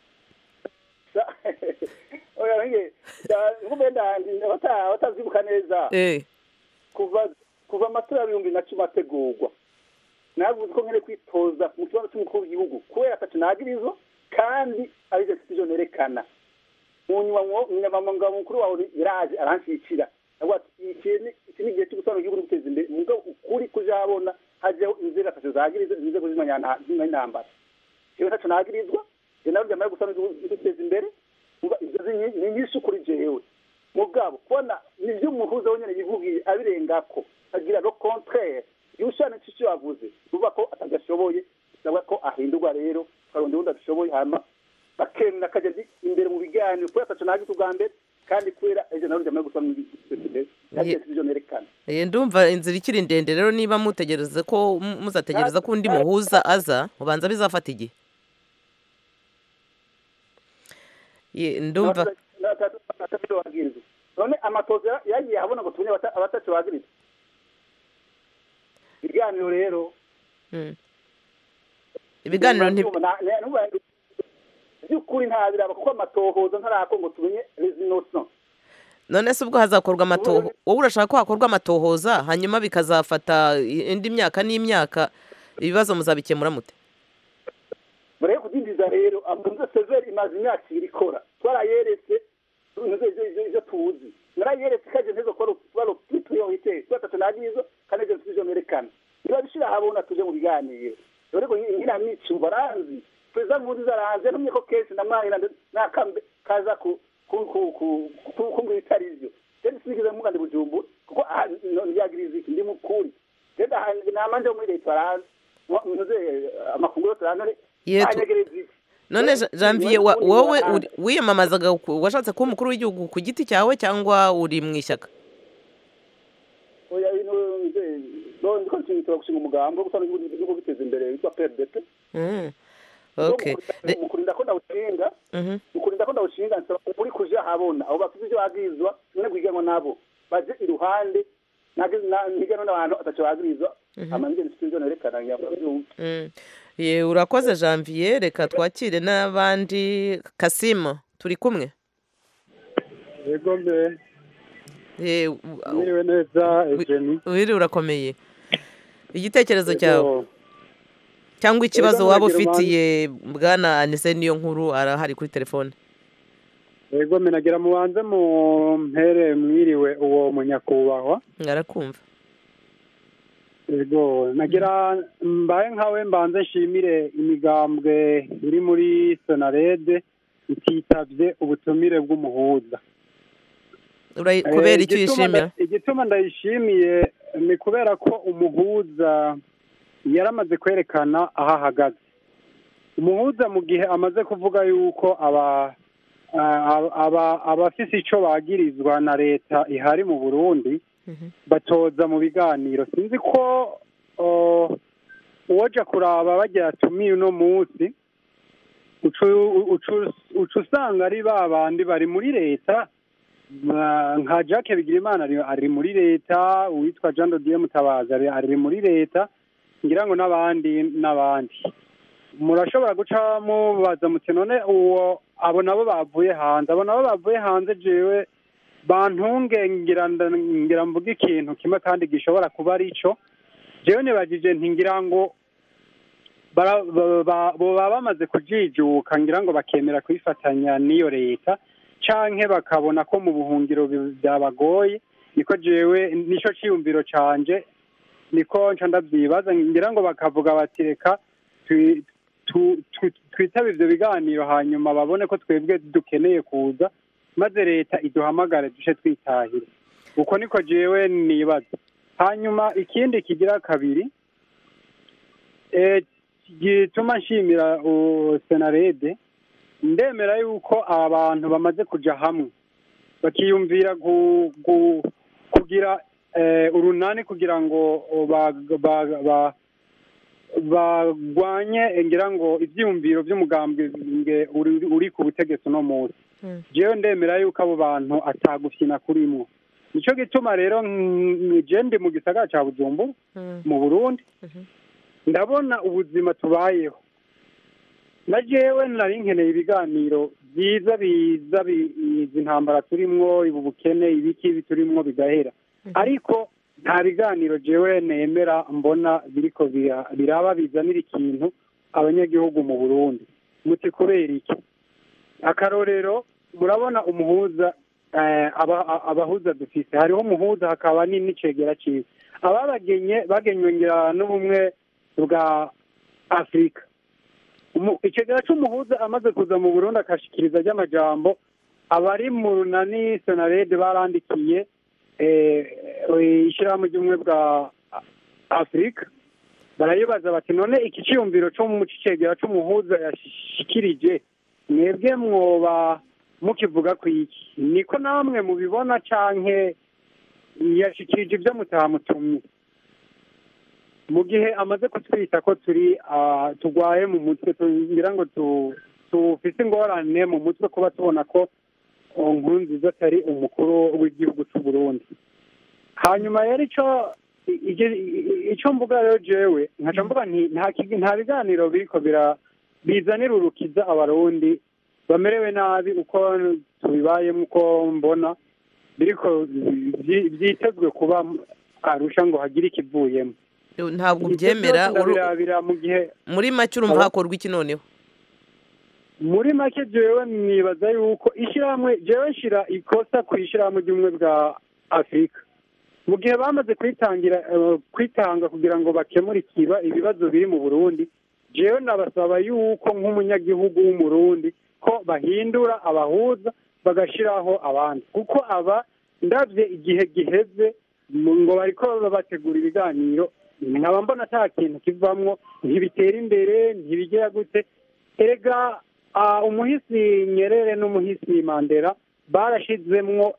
batazibuka neza kuva amatora ya 2010 ategurwa navuze ko nkene kwitoza mu kibazo cy'umukuru w'igihugu kubera atatu nagirizo kandi aribyo sivyo nerekana mu nyuma umunyamabanga mukuru wawe yaraje aranshyikira iki ni igihe cyo gusobanura igihugu no guteza imbere mugabo ukuri kujahabona hajeho inzego atatu zagiriza inzego z'intambara jewe ntaco nagirizwa je nawe njamara gusobanura igihugu no guteza imbere ivyo ni nyinshi kuri jewe mugabo kubona nivyo umuhuza wenyene yivugiye abirengako agira no contraire yushana icyo yavuze uvuga ko atagashoboye bisabwa ko ahindurwa rero karonde wundi adashoboye hama bakemera akajya imbere mu biganiro kubera ataco nagize ubwa mbere kandi kubera ejo nawe njamara gusobanura ivyo nerekana ndumva inzira ikiri ndende rero niba mutegereze ko muzategereza ko undi muhuza aza ubanza bizafata igihe ndumva none amatoza yagiye abona ngo tubone abatacu bagirizwa ibiganiro rero ibiganiro by'ukuri ntabiraba kuko amatohoza ntarako ngo tumenye resinoson none se ubwo hazakorwa amatohoza wowe urashaka ko hakorwa amatohoza hanyuma bikazafata indi myaka n'imyaka ibibazo muzabikemura mute murebe kudindiza rero amunze severi imaze imyaka ibiri ikora twarayeretse ivyo tuzi narayeretse kaje ntezo kwaro priorite twatatu nagizo kandi ivyo sivyo nerekana niba bishira habona tuje mu biganiro rero ngira micu baranzi perezida Nkurunziza arahanze numye ko kesi namwahira nakambe kaza ku bitari ivyo rero sinigeze mugande Bujumbura kuko yagiriza iki ndi mukuri rero namanje muri leta baranzi amakunguro turanone none Janvier wowe wiyamamazaga washatse kuba umukuru w'igihugu ku giti cyawe cyangwa uri mu ishyaka oya ndiko nshimira gushinga umugambo gusa no guteza imbere witwa PRDP okay mukurinda ko ndawushinga nsaba uri kuja habona abo bafite ivyo bagizwa none kwiganwa nabo baje iruhande nigano n'abantu ataco bagizwa amanje n'ivyo nerekana nyabyumva urakoze Janvier reka twakire n'abandi Kasima turi kumwe yego mbe niwe neza Eugenie wiri urakomeye igitekerezo cyawe cyangwa ikibazo waba ufitiye bwana Anise niyo nkuru arahari kuri telefone yego menagira mubanze mu mpere mwiriwe uwo munyakubahwa ngarakumva yego nagira mbaye nkawe mbanze nshimire imigambwe iri muri Sonarede ititavye ubutumire bw'umuhuza kubera icyo yishimira igituma ndayishimiye ni kubera ko umuhuza yaramaze kwerekana aho ahagaze umuhuza mu gihe amaze kuvuga yuko abafise ico bagirizwa na leta ihari mu Burundi batoza mu biganiro sinzi ko uwoja kuraba bagira tumiye uno munsi uca usanga ari babandi bari muri leta nka Jacques Bigirimana ari muri leta uwitwa Jean de Dieu Mutabazi ari muri leta ngira ngo n'abandi murashobora guca mubaza muti none uwo abo nabo bavuye hanze jewe bantunge ngira mvuga ikintu kimwe kandi gishobora kuba ari ico jewe nibagije ntingira ngo boba bamaze kujijuka ngira ngo bakemera kwifatanya n'iyo leta canke bakabona ko mu buhungiro byabagoye niko jewe nico ciyumviro canje niko nca ndavyibaza ngira ngo bakavuga bati reka twitabe ivyo biganiro hanyuma babone ko twebwe dukeneye kuza maze leta iduhamagare duce twitahira uko niko jewe nibaza hanyuma ikindi kigira kabiri gituma nshimira Senarede ndemera yuko aba bantu bamaze kuja hamwe bakiyumvira kugira urunani kugira ngo bagwanye ngira ngo ivyumviro vy'umugambwe uri ku butegetsi no munsi jewe ndemera yuko abo bantu atagufyina kurimwo nico gituma rero je ndi mu gisagara ca Bujumbura mu Burundi ndabona ubuzima tubayeho na jewe nari nkeneye ibiganiro byiza izi ntambara turimwo ibu bukene ibiki turimwo bigahera ariko nta biganiro jewe nemera mbona biriko biraba bizanira ikintu abanyagihugu mu Burundi muti kubera iki akarorero murabona umuhuza abahuza dufise hariho umuhuza hakaba n'icegera ciwe bagenywe ngira n'ubumwe bwa Afrika icegera c'umuhuza amaze kuza mu Burundi akashikiriza ry'amajambo abari mu runani Senarede barandikiye ishirahamwe ry'ubumwe bwa Afrika barayibaza bati none iki ciyumviro co mu cegera c'umuhuza yashikirije mwebwe mwoba mukivuga ku iki niko namwe mubibona canke yashikirije ibyo mutamutumye mu gihe amaze kutwita ko turi turwaye mu mutwe tugira ngo tufise ingorane mu mutwe kuba tubona ko Nkurunziza atari umukuru w'igihugu cy'u Burundi hanyuma rero ico mvuga rero jewe nkaca mvuga nta biganiro biriko bizanira urukiza abarundi bamerewe nabi uko tubibayemo uko mbona biriko byitezwe kuba Arusha ngo hagire ikivuyemo ntabwo ubyemera mu gihe muri make urumva hakorwa iki noneho muri make jewe nibaza yuko ishyirahamwe jewe nshira ikosa ku ishyirahamwe ry'ubumwe bwa Afrika mu gihe bamaze kwitanga kugira ngo bakemure ibibazo biri mu Burundi jewe nabasaba yuko nk'umunyagihugu w'umurundi ko bahindura abahuza bagashiraho abandi kuko aba ndavye igihe giheze ngo bariko bategura ibiganiro nkaba mbona ata kintu kivamwo ntibitera imbere ntibigera gute erega umuhisi Nyerere n'umuhisi Mandela barashizemwo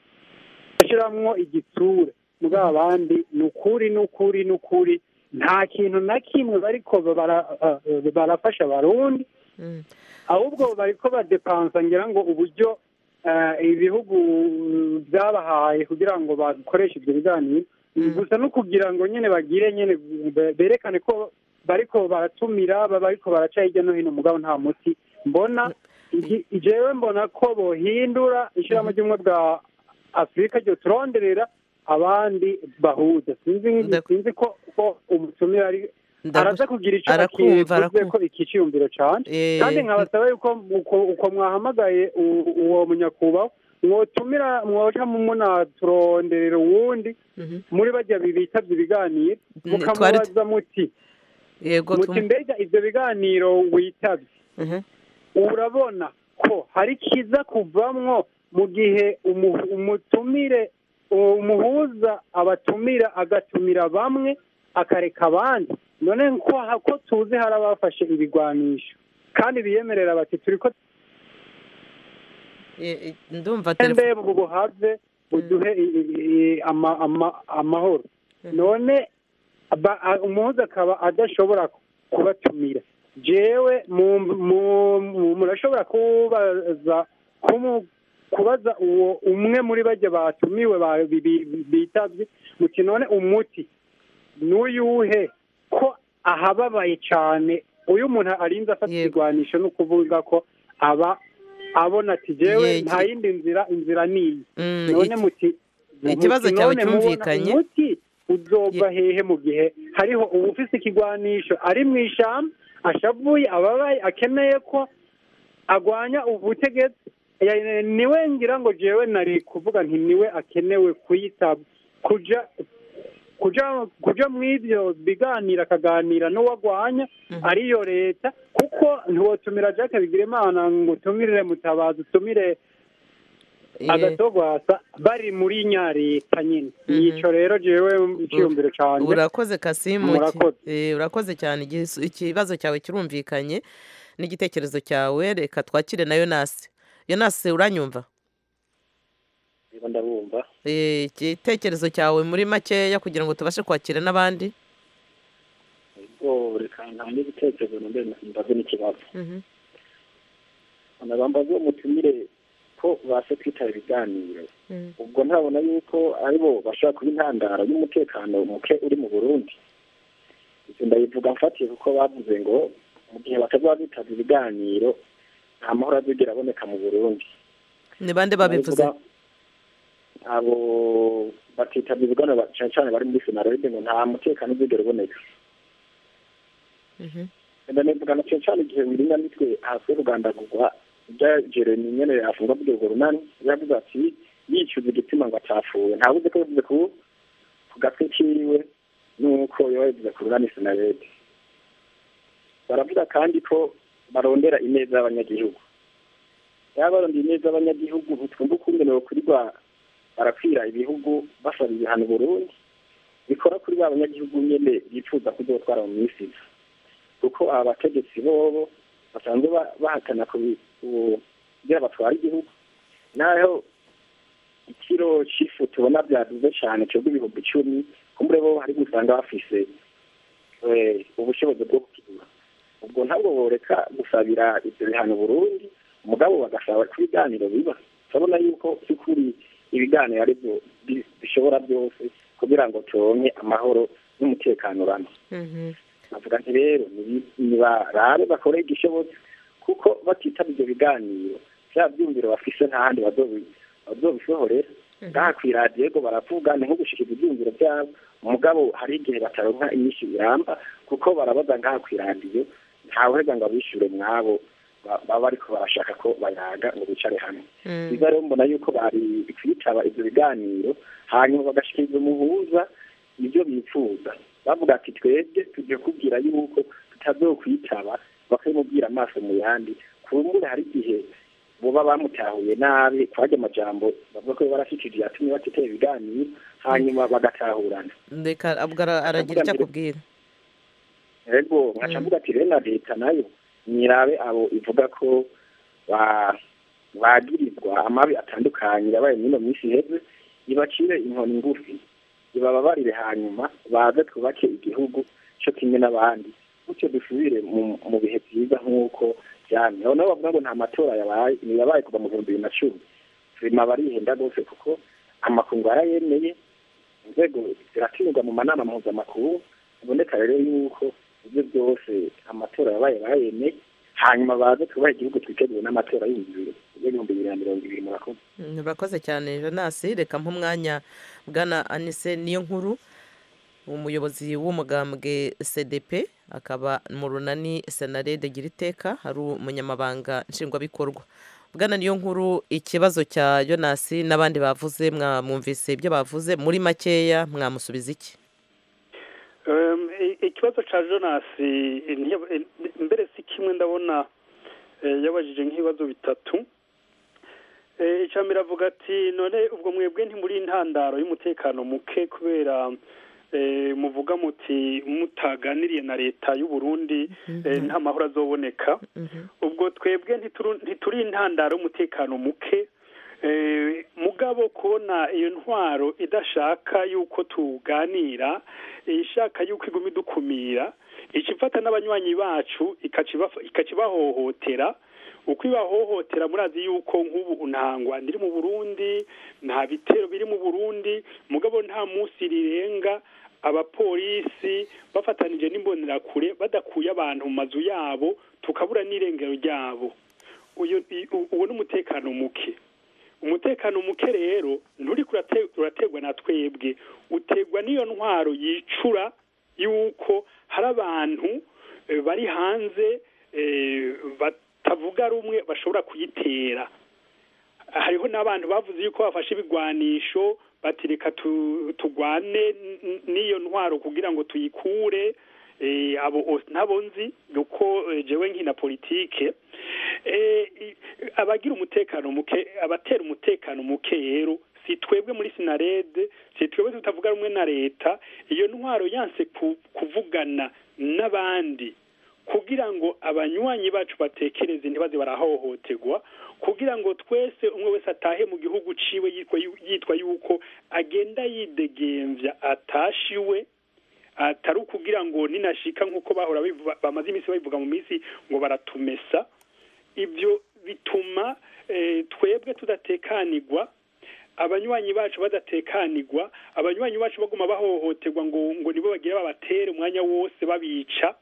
igitsure mugabo abandi nukuri nta kintu na kimwe bariko barafasha abarundi ahubwo bariko badepansa ngira ngo uburyo ibihugu byabahaye kugira ngo bakoreshe ibyo biganiro gusa no kugira ngo nyene bagire nyene berekane ko bariko baratumira bariko baraca hirya no hino mugabo nta muti mbona jewe mbona ko bohindura ishirahamwe ry'ubumwe bwa Afrika ryo turonderera abandi bahuza sinzi ko umutumira ari araza kugira icyo akivuze ko ikiciyumviro cyane kandi nkabasaba yuko uko mwahamagaye uwo munyakubahwa mwotumira mwoca munaturondera uwundi muri bajya bitabye ibiganiro mukamubaza muti mbega ibyo biganiro witabye urabona ko hari kiza kuvamwo mu gihe umuhuza abatumira agatumira bamwe akareka abandi none ko tuzi hari abafashe ibigwanisho kandi biyemerera bati turi ko ndumva ubu buhave buduhe amahoro none umuhuza akaba adashobora kubatumira jewe murashobora kubaza uwo umwe muri bajya batumiwe bitabye muti none umuti n'uyuhe ko ahababaye cyane uyu muntu arinze afata igwanisho no kuvuga ko aba abona ati jewe nta yindi inzira niyi none muti ikibazo cyawe cyumvikanye umuti uzova hehe mu gihe hariho ubufise ikigwanisho ari mu ishamba ashavuye ababaye akeneye ko agwanya ubutegetsi niwe ngira ngo jewe nari kuvuga nti niwe akenewe kuyitaba kuja mw'ibyo biganira akaganira n'uwagwanya ariyo leta kuko ntiwotumira Jacques Bigirimana ngo utumire Mutabazi utumire Agatogwasa bari muri nyareta nyine ico rero jewe icyumviro canje urakoze Kasimu urakoze cyane ikibazo cyawe kirumvikanye n'igitekerezo cyawe reka twakire na Yonasi uranyumva ndabumva igitekerezo cyawe muri makeya kugira ngo tubashe kwakira n'abandi reka ntange igitekerezo mbaze n'ikibazo nabambaze umutumire ko base kwitaba ibiganiro ubwo ntabona yuko aribo bashobora kuba intandaro y'umutekano muke uri mu Burundi ibyo ndabivuga mfatiye kuko bavuze ngo mu gihe batazaba bitaba ibiganiro nta mahoro azigera aboneka mu Burundi ni bande babivuze abo batitabye ibiganiro cyane cyane bari muri Senarede ngo nta mutekano uzigera uboneka ndanevuga na cyane igihe wirinda nitwe hasi rugandagurwa ibya Jeremy nyene afunga mu rwego runani yavuze ati yicuza igitsina ngo atapfuye ntabuze ko yavuze ku gatwe kiwe nuko yavuze ku runani Senarede baravuga kandi ko barondera ineza y'abanyagihugu yabarondera ineza y'abanyagihugu ntitwumva ukungene kurirwa barakwira ibihugu basaba ibihano Burundi bikora kuri ba banyagihugu nyene bifuza kuzotwara mu minsi kuko abategetsi bobo basanzwe bahakana kugira batwara igihugu naho ikiro cifu tubona byaduze cyane cyo ibihumbi 10 kumbure bo hari gusanga bafise ubushobozi bwo kugura ubwo ntabwo boreka gusabira ibyo bihano Burundi umugabo bagasaba kwiganiro biba sabona yuko sikuri ibiganiro ari byo bishobora byose kugira ngo turonke amahoro n'umutekano urano navuga nti rero nibarabe bakore igishobotse kuko batitaba ibyo biganiro bya byumviro bafise ntahandi bazobisohorera ngaha kw'iradiyo go baravuga ni nko gushikira ibyumviro byabo umugabo hari igihe bataronka inyishu biramba kuko barabaza ngaha kw'iradiyo ntaweheza ngo abishure mwabo baba ariko barashaka ko bayaga ngo bicare hamwe biza rero mbona yuko bari kwitaba ibyo biganiro hanyuma bagashikiriza umuhuza ibyo bifuza bavuga ati twebwe tugiye kubwira yuko tutazokwitaba bakimubwira amaso mu yandi kumbure hari igihe boba bamutahuye nabi kwaje amajambo bavuga ko barashikije yatumye batiteye ibiganiro hanyuma bagatahurana ndeka abwara aragira icyo akubwira ego nkacavuga ati rero na leta nayo nyirabe abo ivuga ko bagirizwa amabi atandukanye yabaye muri minsi heze ibacire inkoni ngufi ibababarire hanyuma baze twubake igihugu cyo kimwe n'abandi gutyo dusubire mu bihe byiza nk'uko byamye aho nabo bavuga ngo nta matora yabaye kuva mu 2010 firima barihenda rwose kuko amakungu yarayemeye inzego ziratinyurwa mu manama mpuzamakungu biboneka rero yuko ibyo byose amatora yabaye bayemeye hanyuma baze twubahe igihugu twiteguye n'amatora y'ibihumbi 2020 murakoze murakoze cyane Jonas reka nk'umwanya bwana Anise niyo nkuru umuyobozi w'umugambwe CDP akaba mu runani Senarede Giriteka hari umunyamabanga nshingwabikorwa bwana niyo nkuru ikibazo cya Jonas n'abandi bavuze mwamwumvise ibyo bavuze muri makeya mwamusubiza iki ikibazo cya Jonas mbere si kimwe ndabona yabajije nk'ibibazo bitatu icambere avuga ati none ubwo mwebwe ntimuri intandaro y'umutekano muke kubera muvuga muti mutaganiriye na leta y'u Burundi nta mahoro azoboneka ubwo twebwe ntituri intandaro y'umutekano muke mugabo kubona iyo ntwaro idashaka yuko tuganira ishaka yuko iguma idukumira ikifata n'abanywanyi bacu ikacibahohotera uko ibahohotera murazi yuko nk'ubu ntangwa ndiri mu Burundi nta bitero biri mu Burundi mugabo nta munsi rirenga abapolisi bafatanije n'imbonerakure badakuye abantu mu mazu yabo tukabura n'irengero ryabo uwo n'umutekano muke umutekano muke rero nturi urategwa na twebwe utegwa n'iyo ntwaro yicura yuko hari abantu bari hanze batavuga rumwe bashobora kuyitera hariho n'abantu bavuze yuko bafashe ibigwanisho batireka tugwane n'iyo ntwaro kugira ngo tuyikure abo nabo nzi uko jewe nkina politike abagira umutekano muke abatera umutekano muke rero si twebwe muri Senarede si twebwe tutavuga rumwe na leta iyo ntwaro yanse kuvugana n'abandi kugira ngo abanywanyi bacu batekereze ntibaze barahohoterwa kugira ngo twese umwe wese atahe mu gihugu ciwe yitwa yuko agenda yidegemvya atashiwe atari ukugira ngo ninashika nk'uko bahora bamaze iminsi babivuga mu minsi ngo baratumesa ibyo bituma twebwe tudatekanirwa abanywanyi bacu badatekanirwa abanywanyi bacu baguma bahohoterwa ngo nibo bagira babatere umwanya wose babica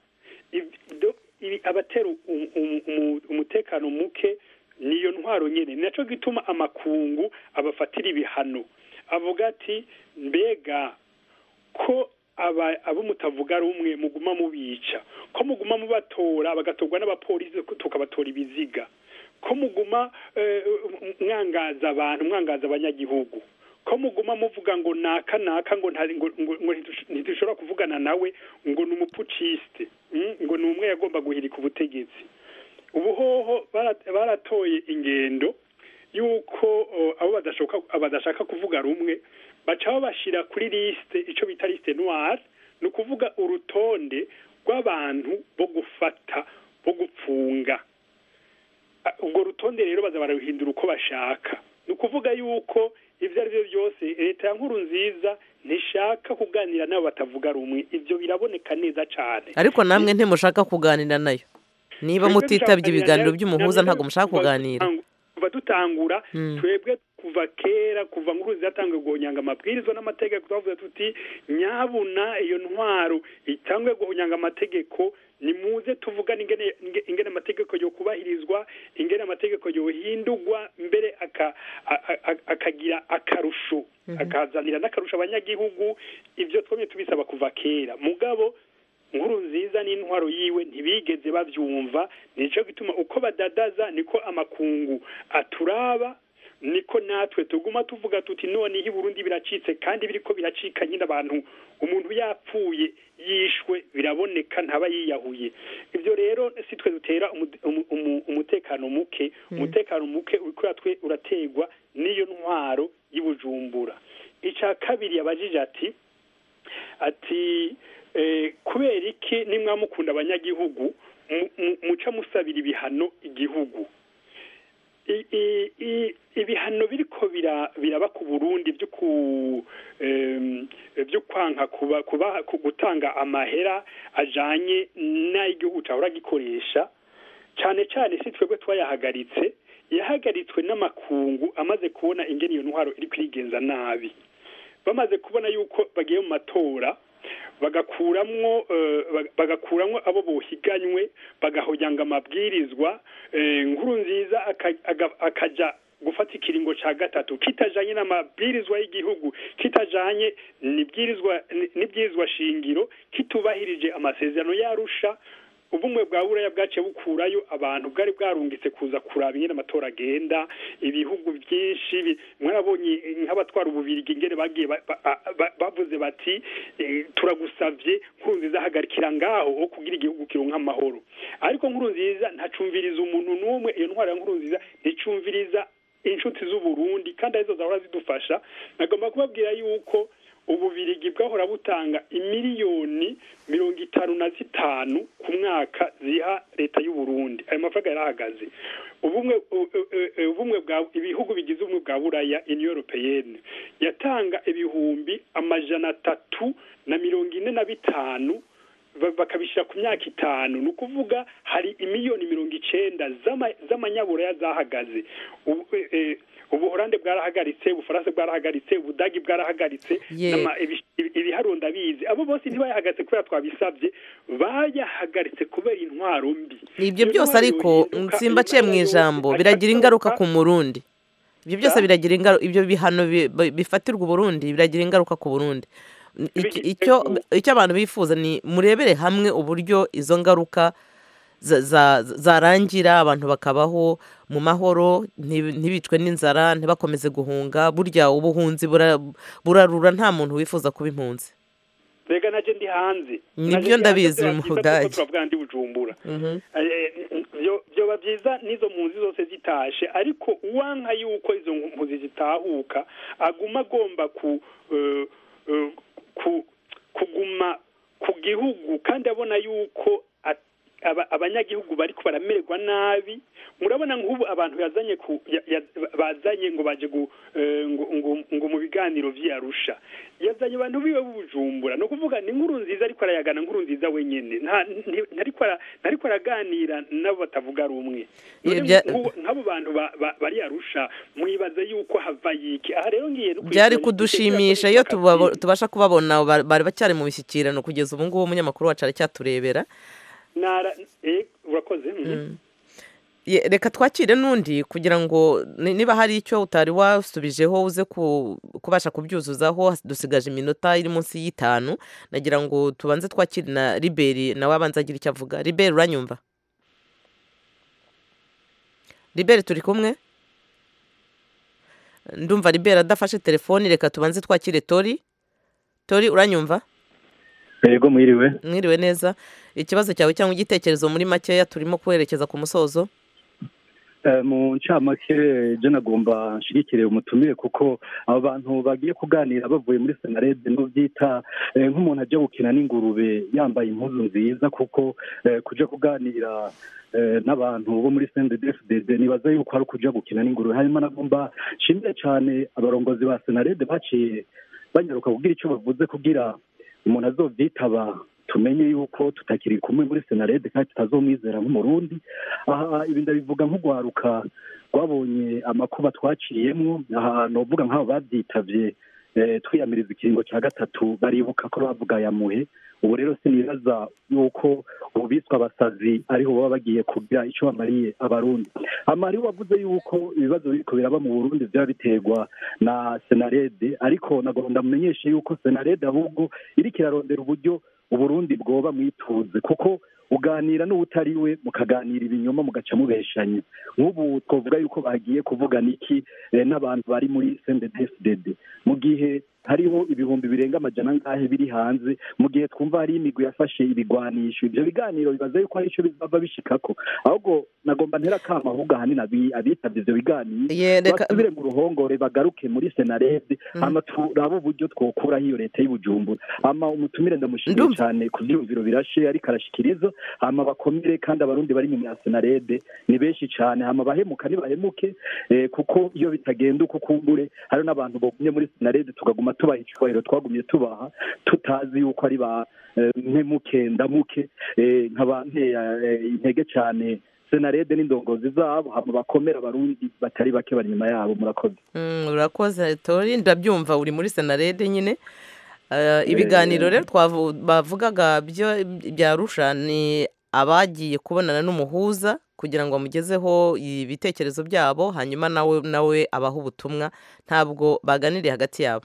abatera umutekano muke niyo ntwaro nyene naco gituma amakungu abafatira ibihano avuga ati mbega ko abo mutavuga rumwe muguma mubica, ko muguma mubatora bagatorwa n'abapolisi tukabatora ibiziga, ko muguma mwangaza abantu, mwangaza abanyagihugu, ko muguma muvuga ngo naka ngo ntidushobora kuvugana nawe ngo ni umupuciste, ngo ni umwe yagomba guhirika ubutegetsi. Ubuhoho baratoye ingendo yuko abo badashaka kuvuga rumwe baca babashira kuri liste, ico bita liste noire, ni ukuvuga urutonde rw'abantu bo gufata, bo gupfunga. Ubwo rutonde rero baza bararuhindura uko bashaka. Ni ukuvuga yuko ivyo ari byo byose leta ya Nkurunziza ntishaka kuganira nabo batavuga rumwe. Ivyo biraboneka neza cane. Ariko namwe ntimushaka kuganira nayo, niba mutitabye ibiganiro by'umuhuza ntabwo mushaka kuganira. Kuva dutangura twebwe kuva kera, kuva Nkurunziza yatangiye guhonyanga amabwirizwa n'amategeko, twavuze tuti nyabuna iyo ntwaro itangwe guhonyanga amategeko, nimuze tuvugana ingene amategeko yo kubahirizwa, ingene amategeko yohindurwa, mbere akagira akarusho, akazanira n'akarusho abanyagihugu. Ivyo twemye tubisaba kuva kera, mugabo Nkurunziza n'intwaro yiwe ntibigeze bavyumva. Nico gituma uko badadaza niko amakungu aturaba, niko natwe tuguma tuvuga tuti none i Burundi biracitse, kandi biriko biracika nyine abantu, umuntu yapfuye yishwe biraboneka ntaba yiyahuye. Ivyo rero si twe dutera umutekano muke, umutekano muke twe urategwa n'iyo ntwaro y'Ibujumbura. Ica kabiri yabajije ati kubera iki nimwamukunda abanyagihugu muca musabira ibihano igihugu? Ibihano biriko biraba ku Burundi byo kwanka gutanga amahera ajanye n'igihugu cahora gikoresha, cane cane si twebwe twayahagaritse, yahagaritswe n'amakungu amaze kubona ingene iyo ntwaro iri kwigenza nabi. Bamaze kubona yuko bagiye mu matora bagakuramwo abo bohiganywe, bagahonyanga amabwirizwa, Nkurunziza akaja gufata ikiringo ca gatatu kitajanye n'amabwirizwa y'igihugu, kitajanye n'ibwirizwa shingiro, kitubahirije amasezerano y'Arusha. Ubumwe bwa Buraya bwace bukurayo abantu bwari bwarungitse kuza kuraba ingene amatora agenda. Ibihugu byinshi mwarabonye nk'abatwara ububirigi ingene bagiye bavuze bati turagusavye Nkurunziza hagarikira ngaho kugira igihugu kironka amahoro. Ariko Nkurunziza ntacumviriza umuntu n'umwe. Iyo ntwara ya Nkurunziza nicumviriza inshuti z'u Burundi, kandi arizo zahora zidufasha. Nagomba kubabwira yuko ububirigi bwahora butanga imiliyoni 55 ku mwaka ziha leta y'u Burundi. Ayo mafaranga yarahagaze. Ubumwe bwa ibihugu bigize ubumwe bwa Buraya, Union Européenne, yatanga ibihumbi 345 bakabishira ku myaka 5. Ni ukuvuga hari imiliyoni 90 z'amanyaburaya zahagaze. Ubuholande bwarahagaritse, Ubufaransa bwarahagaritse, Ubudagi bwarahagaritse, ibiharuro ndabizi. Abo bose ntibayahagaritse kubera twabisabye, bayahagaritse kubera intwaro mbi. Ibyo byose ariko nsimbaciye mu ijambo biragira ingaruka ku Murundi. Ibyo byose biragira ingaruka, ibyo bihano bifatirwa Burundi biragira ingaruka ku Burundi. Icyo abantu bifuza ni murebere hamwe uburyo izo ngaruka zarangira, abantu bakabaho mu mahoro, ntibicwe n'inzara, ntibakomeze guhunga. Burya ubuhunzi burarura, nta muntu wifuza kuba impunzi. Rega naje ndi hanze, nibyo ndabizi mu Budage, turavuga ndi Bujumbura. Byoba byiza n'izo mpunzi zose zitashe, ariko uwanka yuko izo mpunzi zitahuka aguma agomba kuguma ku gihugu, kandi abona yuko abanyagihugu bariko baramererwa nabi. Murabona nk'ubu abantu bazanye ngo baje ngo mu biganiro vy'Arusha, yazanye abantu biwe b'Ubujumbura. No kuvuga ni Nkurunziza ariko arayagana, Nkurunziza wenyene ntariko araganira nabo batavuga rumwe. Nk'abo bantu bari Arusha mwibaza yuko hava yiki. Aha rero ngiye byari kudushimisha iyo tubasha kubabona bari bacyari mu bishyikirano. Kugeza ubu ngubu umunyamakuru wacu aracyaturebera. Urakoze. reka twakire n'undi kugira ngo niba hari icyo utari wasubijeho uze kubasha kubyuzuzaho dusigaje iminota iri munsi y'itanu nagira ngo tubanze twakire na Liberi nawe abanza agira icyo avuga. Liberi uranyumva? Liberi turi kumwe? Ndumva Liberi adafashe telefoni, reka tubanze twakire Tori. Tori uranyumva? Yego mwiriwe neza. Ikibazo cyawe cyangwa igitekerezo muri makeya turimo kwerekeza ku musozo. Mu ncamake je nagomba nshigikire umutumire kuko abo bantu bagiye kuganira bavuye muri Senarede no byita nk'umuntu aje gukina n'ingurube yambaye impuzu nziza kuko kuja kuganira n'abantu bo muri CNDD-FDD nibaza yuko ari kuja gukina n'ingurube. Hanyuma nagomba nshimire cyane abarongozi ba Senarede baciye banyaruka kugira icyo bavuze kugira umuntu azovyitaba tumenye yuko tutakiri kumwe muri Senarede kandi tutazomwizera nk'umurundi. Aha ibi ndabivuga nk'ugwaruka rwabonye amakuba twaciyemwo ahantu uvuga nk'abo bavyitavye twiyamiriza ikiringo cya gatatu baribuka ko bavuga yamuhe. Ubu rero sinibaza yuko ubiswa abasazi ariho baba bagiye kugira icyo bamariye abarundi. Amari wavuze yuko ibibazo biriko biraba mu Burundi byaba biterwa na Senarede, ariko nagomba mumenyeshe yuko Senarede ahubwo iriko irarondera uburyo Uburundi bwoba mwituze kuko uganira n'ubutariwe mukaganira ibinyoma mugaca mubeshanya. Nk'ubu twovuga yuko bagiye kuvugana iki n'abantu bari muri CNDD-FDD mu gihe hariho ibihumbi birenga amajana ngahe biri hanze, mu gihe twumva hari imigwi yafashe ibigwanisho. Ibyo biganiro bibaza yuko hari icyo bizava bishikako, ahubwo nagomba ntera kama ahubwo ahanini abitavye ivyo biganiro basubire mu ruhongore bagaruke muri Senarede hama turaba uburyo twokuraho iyo leta y'Ibujumbura. Hama umutumire ndamushimiye cyane ku vyumviro birashe ariko arashikiriza. Hama bakomere kandi abarundi bari nyuma ya Senarede ni benshi cyane. Hama bahemuka nibahemuke kuko iyo bitagenda uko kumbure hari n'abantu bogumye muri Senarede tugaguma tubaha icyubahiro twagumye tubaha tutazi yuko ari ba mpemuke ndamuke nk'abanteye intege cyane Senarede n'indongozi zabo. Hama bakomera abarundi batari bake bari nyuma yabo. Murakoze. Urakoze Tori, ndabyumva uri muri Senarede nyine. Ibiganiro rero bavugaga bya Arusha ni abagiye kubonana n'umuhuza kugira ngo bamugezeho ibitekerezo byabo hanyuma nawe abaho ubutumwa, ntabwo baganiriye hagati yabo.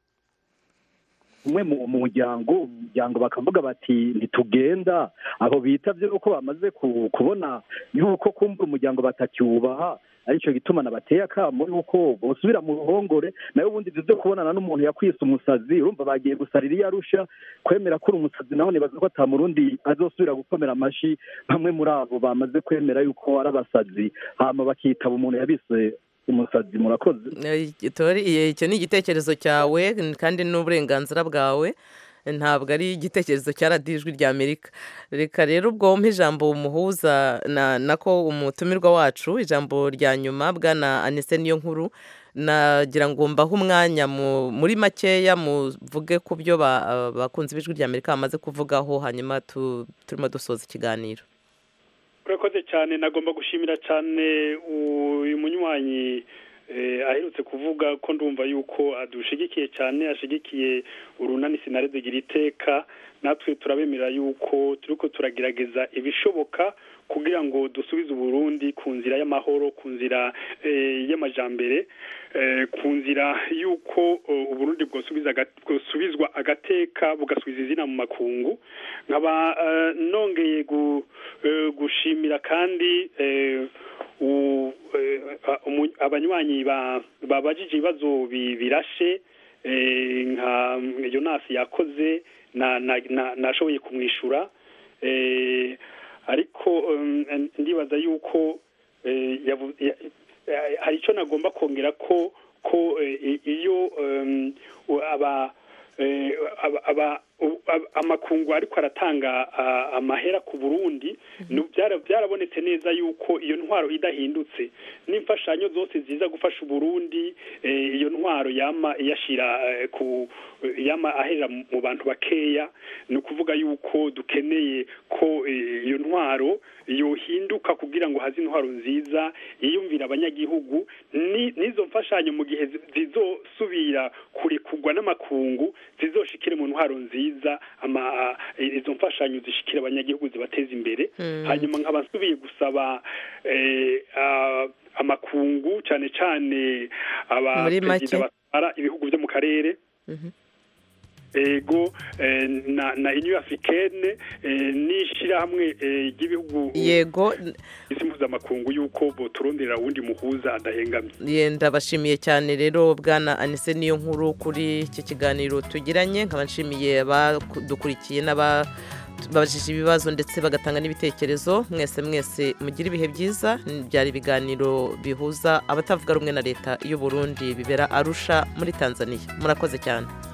Umwe mu muryango bakavuga bati ntitugenda, aho bitavye uko bamaze kubona yuko kumbura umuryango batacyubaha, aricyo gituma nabateye akamo yuko bosubira mu ruhongore. nayo ubundi byo kubonana n'umuntu yakwise umusazi urumva bagiye gusarira iyo Arusha kwemera ko umusazi naho nibaza ko atamurundi azosubira gukomera amashi bamwe muri abo bamaze kwemera yuko ari abasazi hama bakitaba umuntu yabise umusazi. Murakoze. Icyo ni igitekerezo cyawe kandi n'uburenganzira bwawe, ntabwo ari igitekerezo cya radiyo ijwi rya Amerika. Reka rero ubwo wumva ijambo umuhuza nako umutumirwa wacu ijambo rya nyuma bwana Anise Niyonkuru, nagira ngo mbahe umwanya muri makeya muvuge ku byo bakunze b'ijwi rya Amerika bamaze kuvugaho hanyuma turimo dusoza ikiganiro. Urakoze cyane. Nagomba gushimira cyane uyu munywanyi aherutse kuvuga ko ndumva yuko adushigikiye cyane, ashigikiye urunani Senarede gira iteka. Natwe turabemera yuko turiko turagerageza ibishoboka kugira ngo dusubize Uburundi ku nzira y'amahoro, ku nzira y'amajambere, ku nzira yuko Uburundi bwosubizwa agateka bugasubiza izina mu makungu. Nkaba nongeye gushimira kandi abanywanyi babajije ibibazo birashe nka Jonas yakoze nashoboye kumwishura, ariko ndibaza yuko hari icyo nagomba kongera ko iyo amakungu ariko aratanga amahera ku Burundi byarabonetse neza yuko iyo ntwaro idahindutse n'imfashanyo zose ziza gufasha Burundi, iyo ntwaro yama yashira yama ahera mu bantu bakeya. ni ukuvuga yuko dukeneye ko iyo ntwaro yohinduka kugira ngo haze intwaro nziza yiyumvira abanyagihugu n'izo mfashanyo mu gihe zizosubira kurekurwa n'amakungu zizoshikire mu ntwaro nziza byiza izo mfashanyo zishikira abanyagihugu zibateza imbere hanyuma nkaba nsubiye gusaba amakungu cyane cyane abaperezida batwara ibihugu byo mu karere ego na Union Africaine n'ishirahamwe ry'ibihugu yego mpuzamakungu yuko boturondera wundi muhuza adahengamye. Yenda bashimiye cyane rero bwana Anise niyo nkuru kuri iki kiganiro tugiranye, nkaba nshimiye abadukurikiye babajije ibibazo ndetse bagatanga n'ibitekerezo. Mwese mugira ibihe byiza. Byari ibiganiro bihuza abatavuga rumwe na leta y'u Burundi bibera Arusha muri Tanzania. Murakoze cyane.